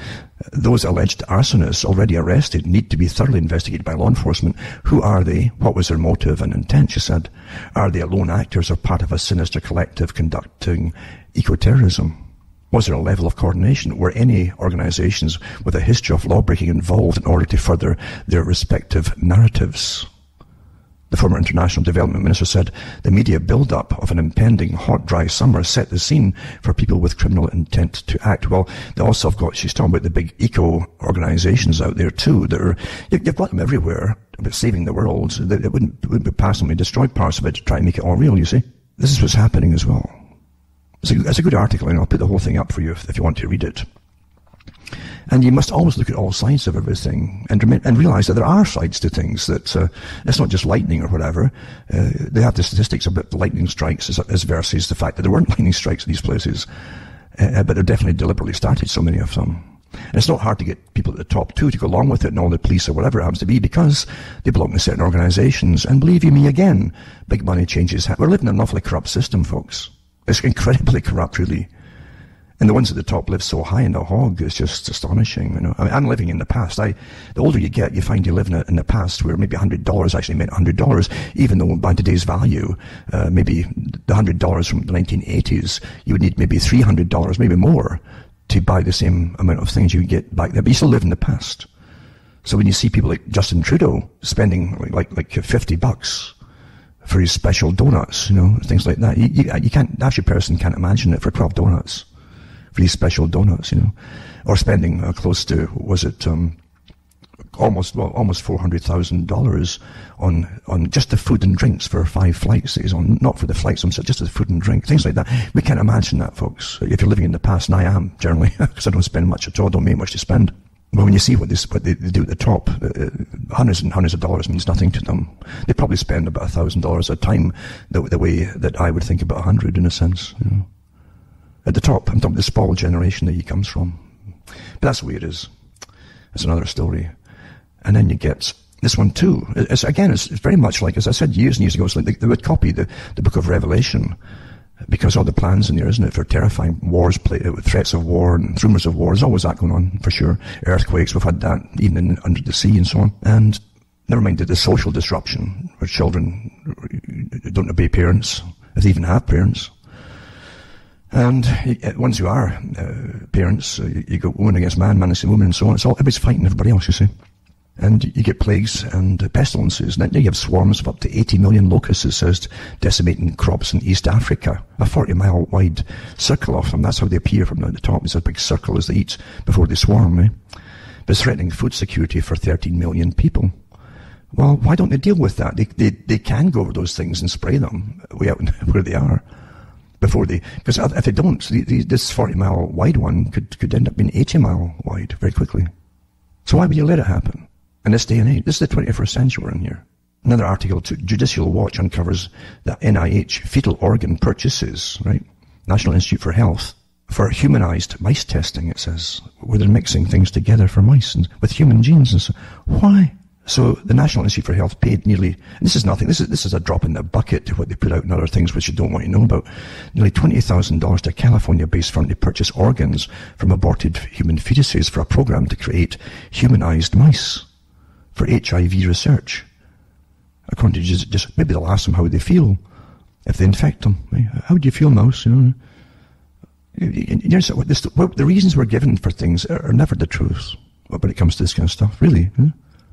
Those alleged arsonists already arrested need to be thoroughly investigated by law enforcement. Who are they? What was their motive and intent, she said. Are they lone actors or part of a sinister collective conducting eco-terrorism? Was there a level of coordination? Were any organizations with a history of lawbreaking involved in order to further their respective narratives? The former international development minister said the media build-up of an impending hot, dry summer set the scene for people with criminal intent to act. Well, they also have got, she's talking about the big eco organizations out there too. That are, you've got them everywhere about saving the world. It wouldn't, it wouldn't be passing. They destroy parts of it to try and make it all real, you see. This is what's happening as well. It's a, it's a good article, and I'll put the whole thing up for you if, if you want to read it. And you must always look at all sides of everything and, and realize that there are sides to things, that uh, it's not just lightning or whatever. Uh, they have the statistics about the lightning strikes as, as versus the fact that there weren't lightning strikes in these places. Uh, but they're definitely deliberately started, so many of them. And it's not hard to get people at the top too to go along with it, and all the police or whatever it happens to be, because they belong to certain organizations. And believe you me, again, big money changes. We're living in an awfully corrupt system, folks. It's incredibly corrupt, really. And the ones at the top live so high in the hog, it's just astonishing, you know. I mean, I'm living in the past. I, the older you get, you find you live in, a, in the past where maybe one hundred dollars actually meant one hundred dollars, even though by today's value, uh, maybe the one hundred dollars from the nineteen eighties, you would need maybe three hundred dollars, maybe more, to buy the same amount of things you would get back there. But you still live in the past. So when you see people like Justin Trudeau spending like, like, like fifty bucks for his special donuts, you know, things like that, you, you, you can't, the average person can't imagine it for twelve donuts. For these special donuts, you know, or spending uh, close to, was it, um, almost, well, almost four hundred thousand dollars on, on just the food and drinks for five flights that he's on, not for the flights themselves, just the food and drink, things like that. We can't imagine that, folks. If you're living in the past, and I am, generally, because I don't spend much at all, don't make much to spend. But when you see what, this, what they, they do at the top, uh, hundreds and hundreds of dollars means nothing to them. They probably spend about a thousand dollars a time, the, the way that I would think about a hundred, in a sense, you know. At the top, I'm talking the spoiled generation that he comes from. But that's the way it is. It's another story. And then you get this one too. It's, again, it's, it's very much like, as I said years and years ago, it's like they, they would copy the, the book of Revelation, because all the plans in there, isn't it, for terrifying wars, play, threats of war and rumors of war. There's always that going on, for sure. Earthquakes, we've had that even in, under the sea and so on. And never mind the, the social disruption, where children don't obey parents, if they even have parents. And once you are uh, parents, uh, you, you go woman against man, man against woman, and so on. It's all, everybody's fighting everybody else, you see. And you get plagues and uh, pestilences. Now you have swarms of up to eighty million locusts, it says, decimating crops in East Africa. A forty mile wide circle of them. That's how they appear from the top. It's a big circle as they eat before they swarm, eh? But it's threatening food security for thirteen million people. Well, why don't they deal with that? They, they, they can go over those things and spray them way out where they are. Before they, because if they don't, the, the, this forty mile wide one could, could end up being eighty mile wide very quickly. So why would you let it happen in this day and age? This is the twenty-first century we're in here. Another article, to Judicial Watch uncovers that N I H fetal organ purchases, right? National Institute for Health, for humanized mice testing, it says, where they're mixing things together for mice and with human genes and so. Why? So the National Institute for Health paid nearly, and this is nothing, this is this is a drop in the bucket to what they put out in other things which you don't want to know about, nearly twenty thousand dollars to a California-based firm to purchase organs from aborted human fetuses for a program to create humanized mice for H I V research. According to just, just maybe they'll ask them how they feel if they infect them. Right? How do you feel, mouse? You know, Here's what this, what, the reasons we're given for things are, are never the truth when it comes to this kind of stuff. Really? Huh?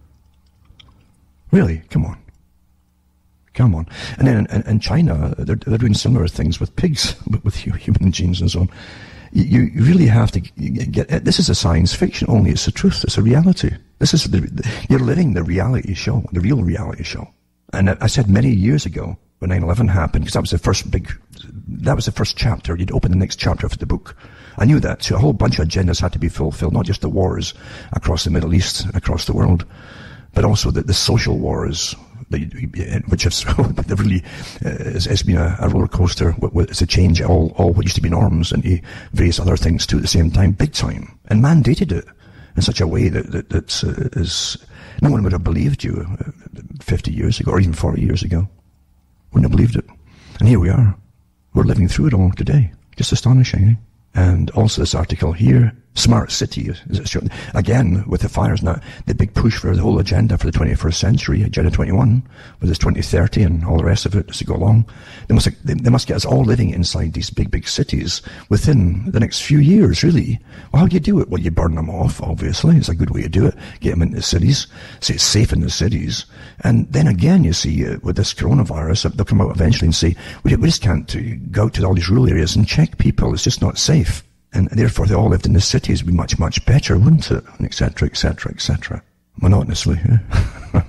Really? Come on. Come on. And then in, in China, they're, they're doing similar things with pigs, with human genes and so on. You, you really have to get, this is a science fiction only, it's the truth, it's a reality. This is, the, the, you're living the reality show, the real reality show. And I, I said many years ago, when nine eleven happened, because that was the first big, that was the first chapter, you'd open the next chapter of the book. I knew that, so a whole bunch of agendas had to be fulfilled, not just the wars across the Middle East, across the world, but also the, the social wars, which has really uh, has been a, a roller coaster. It's a change all, all what used to be norms into various other things too at the same time, big time, and mandated it in such a way that that, that uh, is no one would have believed you fifty years ago or even forty years ago. Wouldn't have believed it. And here we are. We're living through it all today. Just astonishing. Eh? And also this article here, Smart city, again, with the fires now, the big push for the whole agenda for the twenty-first century, Agenda twenty-one, with this twenty thirty and all the rest of it as they go along. They must, they, they must get us all living inside these big, big cities within the next few years, really. Well, how do you do it? Well, you burn them off, obviously. It's a good way to do it. Get them into the cities, so it's safe in the cities. And then again, you see, uh, with this coronavirus, they'll come out eventually and say, we, we just can't uh, go out to all these rural areas and check people. It's just not safe. And therefore, they all lived in the cities, would be much, much better, wouldn't it? And et cetera, et cetera, et cetera. Monotonously, yeah.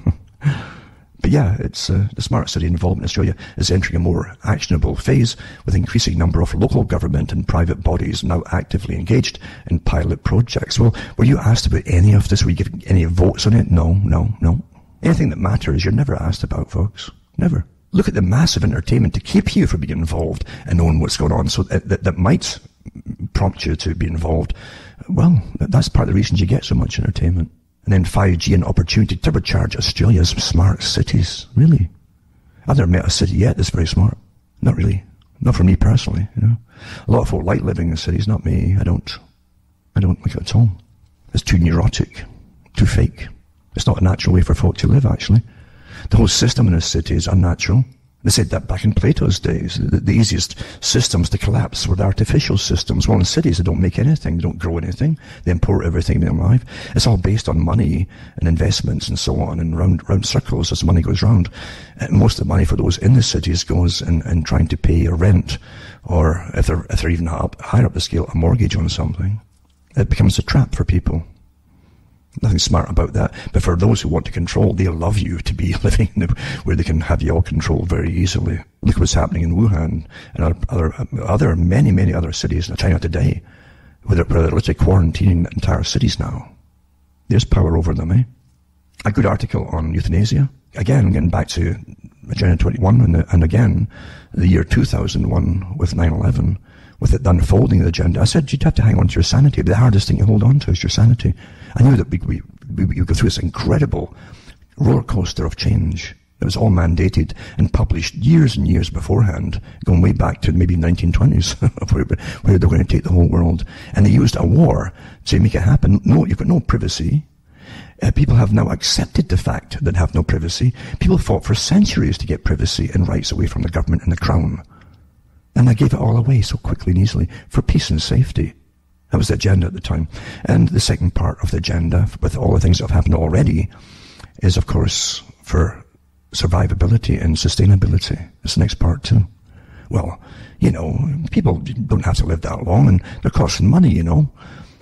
But yeah, it's uh, the smart city involvement in Australia is entering a more actionable phase with increasing number of local government and private bodies now actively engaged in pilot projects. Well, were you asked about any of this? Were you given any votes on it? No, no, no. Anything that matters, you're never asked about, folks. Never. Look at the massive entertainment to keep you from being involved and knowing what's going on. So that, that, that might prompt you to be involved. Well, that's part of the reasons you get so much entertainment. And then five G, an opportunity to turbocharge Australia's smart cities. Really? I've never met a city yet that's very smart. Not really. Not for me personally, you know. A lot of folk like living in cities, not me. I don't. I don't like it at all. It's too neurotic. Too fake. It's not a natural way for folk to live, actually. The whole system in a city is unnatural. They said that back in Plato's days. The, the easiest systems to collapse were the artificial systems. Well, in cities, they don't make anything. They don't grow anything. They import everything in their life. It's all based on money and investments and so on, and round, round circles as money goes round. And most of the money for those in the cities goes in, in trying to pay a rent, or if they're, if they're even up, higher up the scale, a mortgage on something. It becomes a trap for people. Nothing smart about that. But for those who want to control, they'll love you to be living in the, where they can have you all controlled very easily. Look what's happening in Wuhan and other, other, many, many other cities in China today, where they're, where they're literally quarantining entire cities now. There's power over them, eh? A good article on euthanasia. Again, getting back to Agenda twenty-one, and, and again, the year two thousand one with nine eleven, with it unfolding the agenda. I said, you'd have to hang on to your sanity. But the hardest thing to hold on to is your sanity. I knew that we, we, we, we go through this incredible roller coaster of change. It was all mandated and published years and years beforehand, going way back to maybe nineteen twenties, where, where they're going to take the whole world. And they used a war to make it happen. No, you've got no privacy. Uh, people have now accepted the fact that they have no privacy. People fought for centuries to get privacy and rights away from the government and the crown. And I gave it all away so quickly and easily for peace and safety. That was the agenda at the time. And the second part of the agenda, with all the things that have happened already, is, of course, for survivability and sustainability. It's the next part, too. Well, you know, people don't have to live that long, and they're costing money, you know.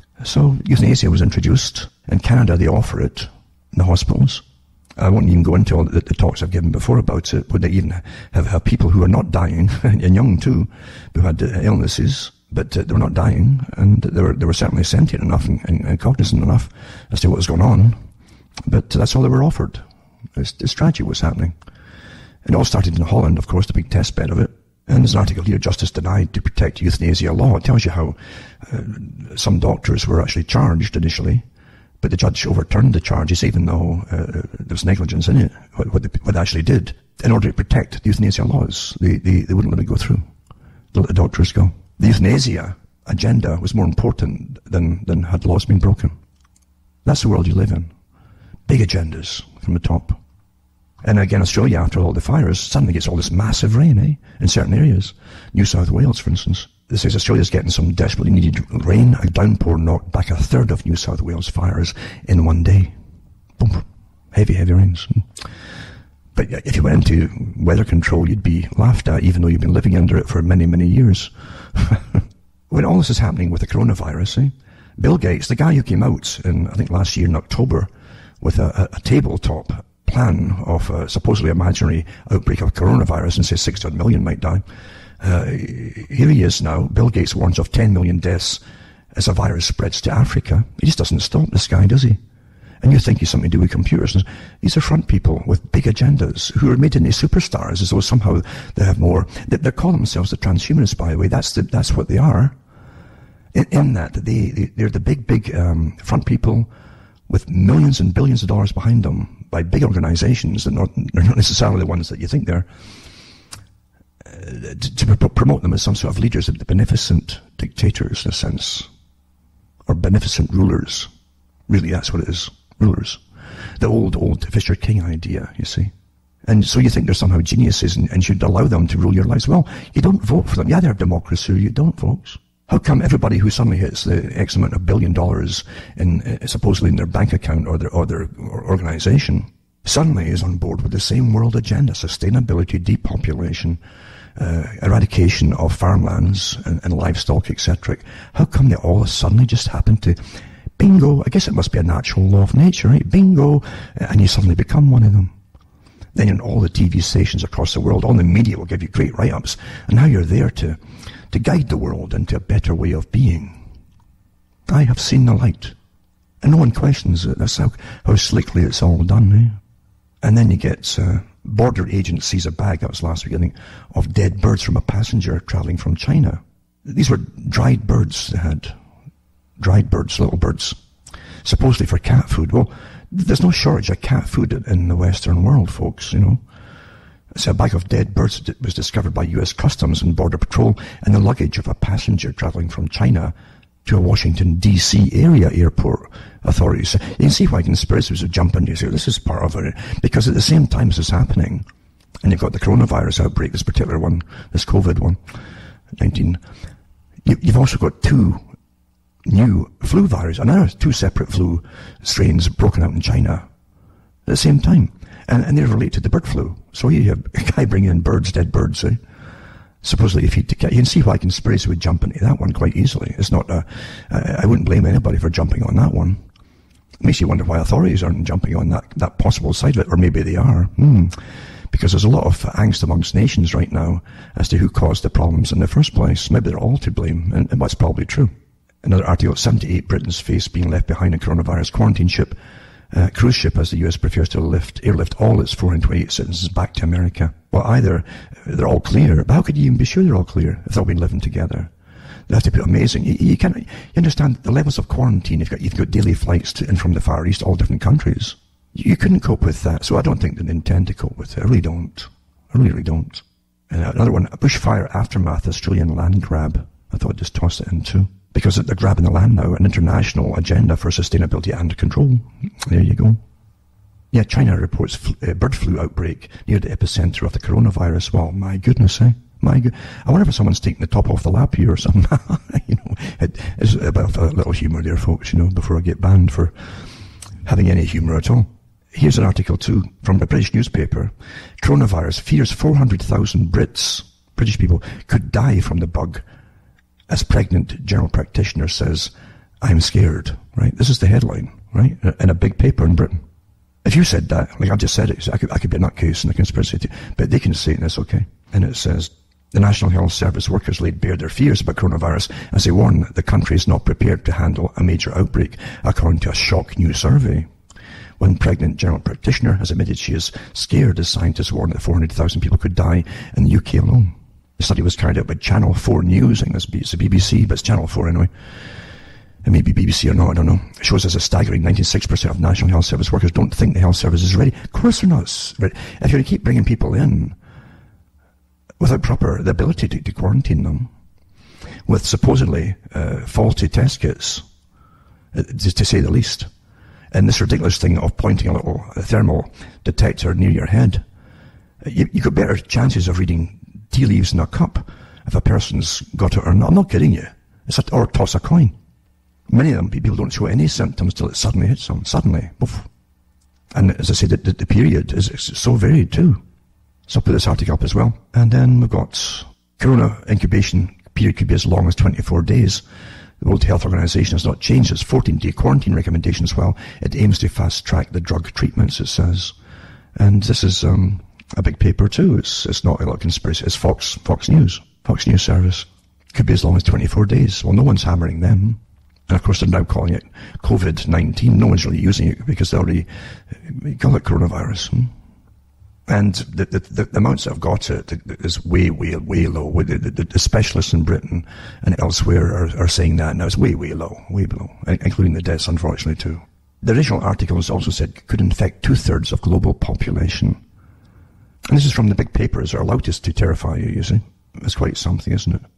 So euthanasia was introduced. In Canada, they offer it in the hospitals. I won't even go into all the, the talks I've given before about it, where they even have, have people who are not dying, and young too, who had uh, illnesses, but uh, they were not dying, and they were, they were certainly sentient enough and, and, and cognizant enough as to what was going on. But uh, that's all they were offered. It's, it's tragic what's happening. It all started in Holland, of course, the big test bed of it. And there's an article here, Justice Denied to Protect Euthanasia Law. It tells you how uh, some doctors were actually charged initially, but the judge overturned the charges, even though uh, there was negligence in it, what, what, they, what they actually did. In order to protect the euthanasia laws, they, they, they wouldn't let it go through. They let the doctors go. The euthanasia agenda was more important than, than had laws been broken. That's the world you live in. Big agendas from the top. And again, Australia, after all the fires, suddenly gets all this massive rain, eh? In certain areas. New South Wales, for instance. This is Australia's getting some desperately needed rain. A downpour knocked back a third of New South Wales fires in one day. Boom. Heavy, heavy rains. But if you went into weather control, you'd be laughed at, even though you've been living under it for many, many years. When all this is happening with the coronavirus, eh? Bill Gates, the guy who came out in, I think last year in October, with a, a, a tabletop plan of a supposedly imaginary outbreak of coronavirus and says six hundred million might die. Uh, here he is now. Bill Gates warns of ten million deaths as a virus spreads to Africa. He just doesn't stop, this guy, does he? And you think he's something to do with computers. These are front people with big agendas who are made into superstars as though somehow they have more. They, they call themselves the transhumanists, by the way. That's the, that's what they are. In, in that, they, they, they're the big, big um, front people with millions and billions of dollars behind them by big organizations that not, they're not necessarily the ones that you think they're, uh, to, to promote them as some sort of leaders, of the beneficent dictators, in a sense, or beneficent rulers. Really, that's what it is. Rulers. The old, old Fisher King idea, you see. And so you think they're somehow geniuses and, and should allow them to rule your lives. Well, you don't vote for them. Yeah, they're democracy. You don't, folks. How come everybody who suddenly hits the X amount of billion dollars in uh, supposedly in their bank account or their, or their organization suddenly is on board with the same world agenda, sustainability, depopulation, uh, eradication of farmlands and, and livestock, et cetera? How come they all suddenly just happen to, bingo, I guess it must be a natural law of nature, right? Bingo, and you suddenly become one of them. Then in all the T V stations across the world, all the media will give you great write-ups, and now you're there to, to guide the world into a better way of being. I have seen the light. And no one questions it. That's how, how slickly it's all done, eh? And then you get uh, border agent sees a bag, that was last week, I think, of dead birds from a passenger traveling from China. These were dried birds they had. Dried birds, little birds, supposedly for cat food. Well, there's no shortage of cat food in the Western world, folks, you know. It's a bag of dead birds that was discovered by U S Customs and Border Patrol in the luggage of a passenger traveling from China to a Washington, D C area airport authorities. You can see why conspiracies would jump into you. This is part of it. Because at the same time as it's happening, and you've got the coronavirus outbreak, this particular one, this COVID one, nineteen, you, you've also got two new flu virus, another two separate flu strains broken out in China at the same time. And, and they're related to the bird flu. So you have a guy bringing in birds, dead birds, eh? Supposedly if he'd, you can see why conspiracy would jump into that one quite easily. It's not a, I wouldn't blame anybody for jumping on that one. It makes you wonder why authorities aren't jumping on that, that possible side of it, or maybe they are. Hmm. Because there's a lot of angst amongst nations right now as to who caused the problems in the first place. Maybe they're all to blame, and, and that's probably true. Another article, seventy-eight Britons face being left behind in coronavirus quarantine ship, uh, cruise ship as the U S prefers to lift, airlift all its four hundred twenty-eight citizens back to America. Well, either they're all clear, but how could you even be sure they're all clear if they've all been living together? They have to be amazing. You, you can't, you understand the levels of quarantine. You've got, you've got daily flights to and from the Far East, all different countries. You, you couldn't cope with that, so I don't think they intend to cope with it. I really don't. I really, really don't. And another one, a bushfire aftermath, Australian land grab. I thought I'd just toss it in too. Because they're grabbing the land now, an international agenda for sustainability and control. There you go. Yeah, China reports fl- uh, bird flu outbreak near the epicenter of the coronavirus. Well, my goodness, eh? My go- I wonder if someone's taking the top off the lap here or something. You know, it, it's a bit of a little humour there, folks, you know, before I get banned for having any humour at all. Here's an article too from the British newspaper. Coronavirus fears four hundred thousand Brits, British people, could die from the bug. As pregnant general practitioner says, I'm scared, right? This is the headline, right? In a big paper in Britain. If you said that, like I just said it, I could, I could be a nutcase in a conspiracy theory, but they can say it and it's okay. And it says, the National Health Service workers laid bare their fears about coronavirus as they warn the country is not prepared to handle a major outbreak, according to a shock new survey. One pregnant general practitioner has admitted she is scared as scientists warn that four hundred thousand people could die in the U K alone. The study was carried out by Channel four News. I think it's the B B C, but it's Channel four anyway. It may be B B C or not, I don't know. It shows us a staggering ninety-six percent of National Health Service workers don't think the health service is ready. Of course they're not ready. If you're going to keep bringing people in without proper, the ability to, to quarantine them, with supposedly uh, faulty test kits, uh, to, to say the least, and this ridiculous thing of pointing a little a thermal detector near your head, you, you got better chances of reading tea leaves in a cup if a person's got it or not. I'm not kidding you. It's a, or toss a coin. Many of them, people don't show any symptoms till it suddenly hits them. Suddenly. Oof. And as I said, the, the, the period is so varied too. So I'll put this article up as well. And then we've got corona incubation period could be as long as twenty-four days. The World Health Organization has not changed its fourteen-day quarantine recommendation as well. It aims to fast-track the drug treatments, it says. And this is um, a big paper too. It's it's not a lot of conspiracy. It's Fox Fox News, Fox News Service. Could be as long as twenty-four days. Well, no one's hammering them. And of course, they're now calling it COVID nineteen. No one's really using it because they already call it coronavirus. Hmm? And the, the, the, the amounts that have got it is way, way, way low. The, the, the specialists in Britain and elsewhere are, are saying that now. It's way, way low, way below, including the deaths, unfortunately, too. The original articles also said could infect two-thirds of global population. And this is from the big papers that are allowed to, to terrify you, you see. It's quite something, isn't it?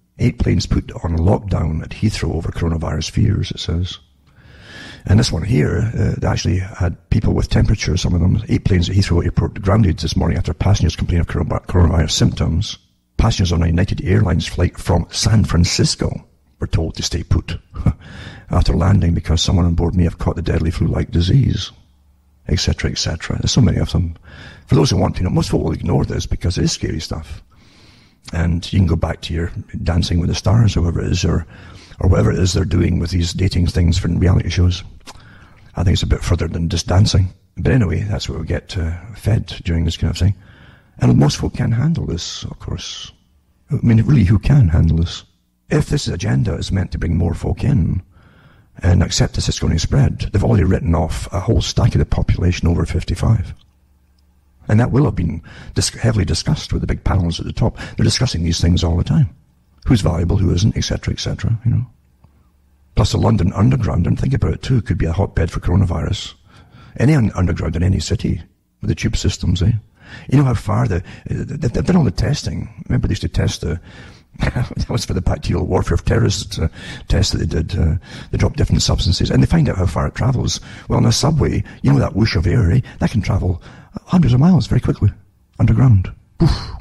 Eight planes put on lockdown at Heathrow over coronavirus fears, it says. And this one here, uh, they actually had people with temperature, some of them, eight planes at Heathrow Airport grounded this morning after passengers complained of coronavirus symptoms. Passengers on a United Airlines flight from San Francisco were told to stay put after landing because someone on board may have caught the deadly flu-like disease, et cetera, et cetera. There's so many of them. For those who want to know, most people will ignore this because it is scary stuff. And you can go back to your Dancing with the Stars, or whatever it is, or, or whatever it is they're doing with these dating things for reality shows. I think it's a bit further than just dancing. But anyway, that's what we get uh, fed during this kind of thing. And most folk can't handle this, of course. I mean, really, who can handle this? If this agenda is meant to bring more folk in and accept this, it's going to spread, they've already written off a whole stack of the population over fifty-five. And that will have been dis- heavily discussed with the big panels at the top. They're discussing these things all the time. Who's valuable, who isn't, et cetera, et cetera, you know. Plus the London Underground, and think about it too, could be a hotbed for coronavirus. Any un- underground in any city with the tube systems, eh? You know how far the, they've done all the testing. Remember they used to test the, that was for the bacterial warfare of terrorists uh, tests that they did. Uh, they dropped different substances and they find out how far it travels. Well, on a subway, you know that whoosh of air, eh? That can travel hundreds of miles very quickly underground. Oof.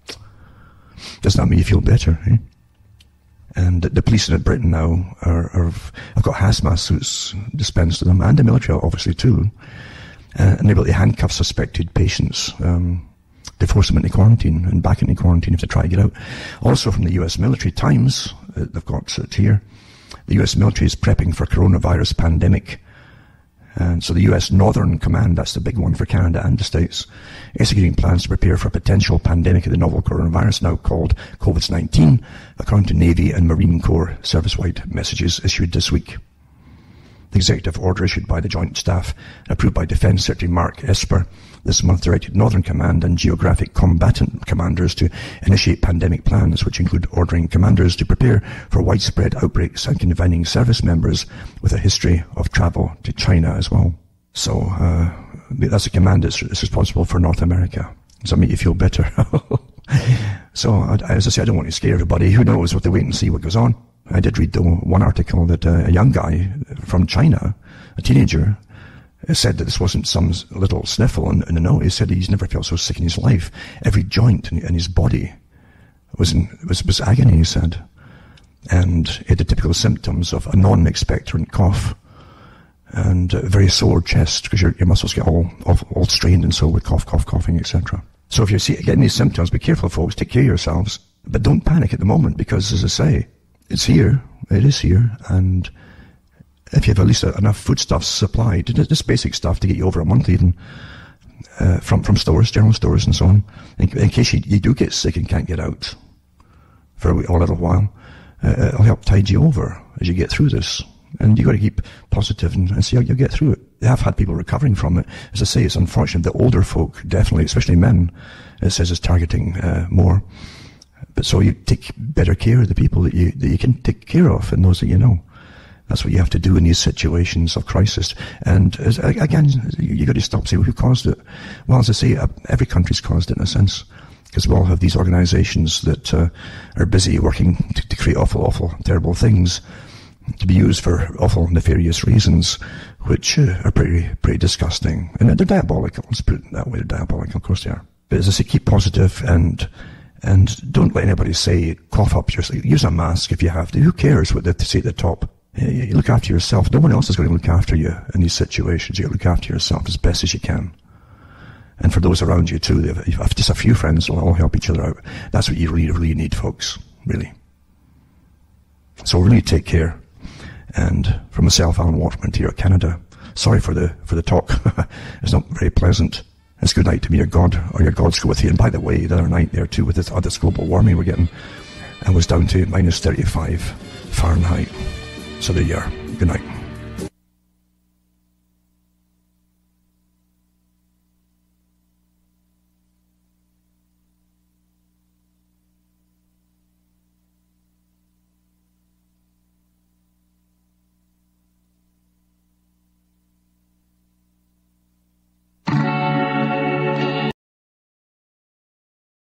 Doesn't that make you feel better, eh? And the police in Britain now are, are have got hazmat suits dispensed to them, and the military obviously too, uh, and they're able to handcuff suspected patients. Um, They force them into quarantine and back into quarantine if they try to get out. Also from the U S military, Times, uh, they've got it here. The U S military is prepping for coronavirus pandemic. And so the U S Northern Command, that's the big one for Canada and the States, executing plans to prepare for a potential pandemic of the novel coronavirus, now called COVID nineteen, according to Navy and Marine Corps service-wide messages issued this week. The executive order issued by the Joint Staff and approved by Defence Secretary Mark Esper this month directed Northern Command and Geographic Combatant commanders to initiate pandemic plans, which include ordering commanders to prepare for widespread outbreaks and confining service members with a history of travel to China as well. So uh, that's a command that's responsible for North America. Does that make you feel better? So, as I say, I don't want to scare everybody. Who knows? We'll have to wait and see what goes on. I did read, though, one article that uh, a young guy from China, a teenager, said that this wasn't some little sniffle in, in the nose. He said he's never felt so sick in his life. Every joint in, in his body was, in, was was agony, he said. And he had the typical symptoms of a non-expectorant cough and a very sore chest because your, your muscles get all, all all strained and so with cough, cough, coughing, et cetera. So if you see getting these symptoms, be careful, folks. Take care of yourselves. But don't panic at the moment because, as I say, it's here. It is here. And if you have at least enough foodstuffs supplied, just basic stuff to get you over a month even, uh, from, from stores, general stores and so on, in, in case you, you do get sick and can't get out for a, wee, a little while, uh, it'll help tide you over as you get through this. And you've got to keep positive and, and see how you get through it. They have had people recovering from it. As I say, it's unfortunate. The older folk, definitely, especially men, it says it's targeting uh, more. But so you take better care of the people that you that you can take care of and those that you know. That's what you have to do in these situations of crisis. And as, again, you got to stop saying, well, who caused it? Well, as I say, every country's caused it in a sense. Because we all have these organizations that uh, are busy working to, to create awful, awful, terrible things to be used for awful, nefarious reasons, which uh, are pretty, pretty disgusting. And they're diabolical. Let's put it that way. They're diabolical. Of course they are. But as I say, keep positive and and don't let anybody say, cough up your sleeve. Use a mask if you have to. Who cares what they say at the top? You look after yourself. No one else is going to look after you in these situations. You got to look after yourself as best as you can. And for those around you too, if you have just a few friends will all help each other out. That's what you really, really need, folks. Really. So really take care. And from myself, Alan Waterman, here at Canada, sorry for the for the talk. It's not very pleasant. It's good night to be your God, or your gods go with you. And by the way, the other night there too, with this, all this global warming we're getting, I was down to minus thirty-five Fahrenheit. So there you are. Good night.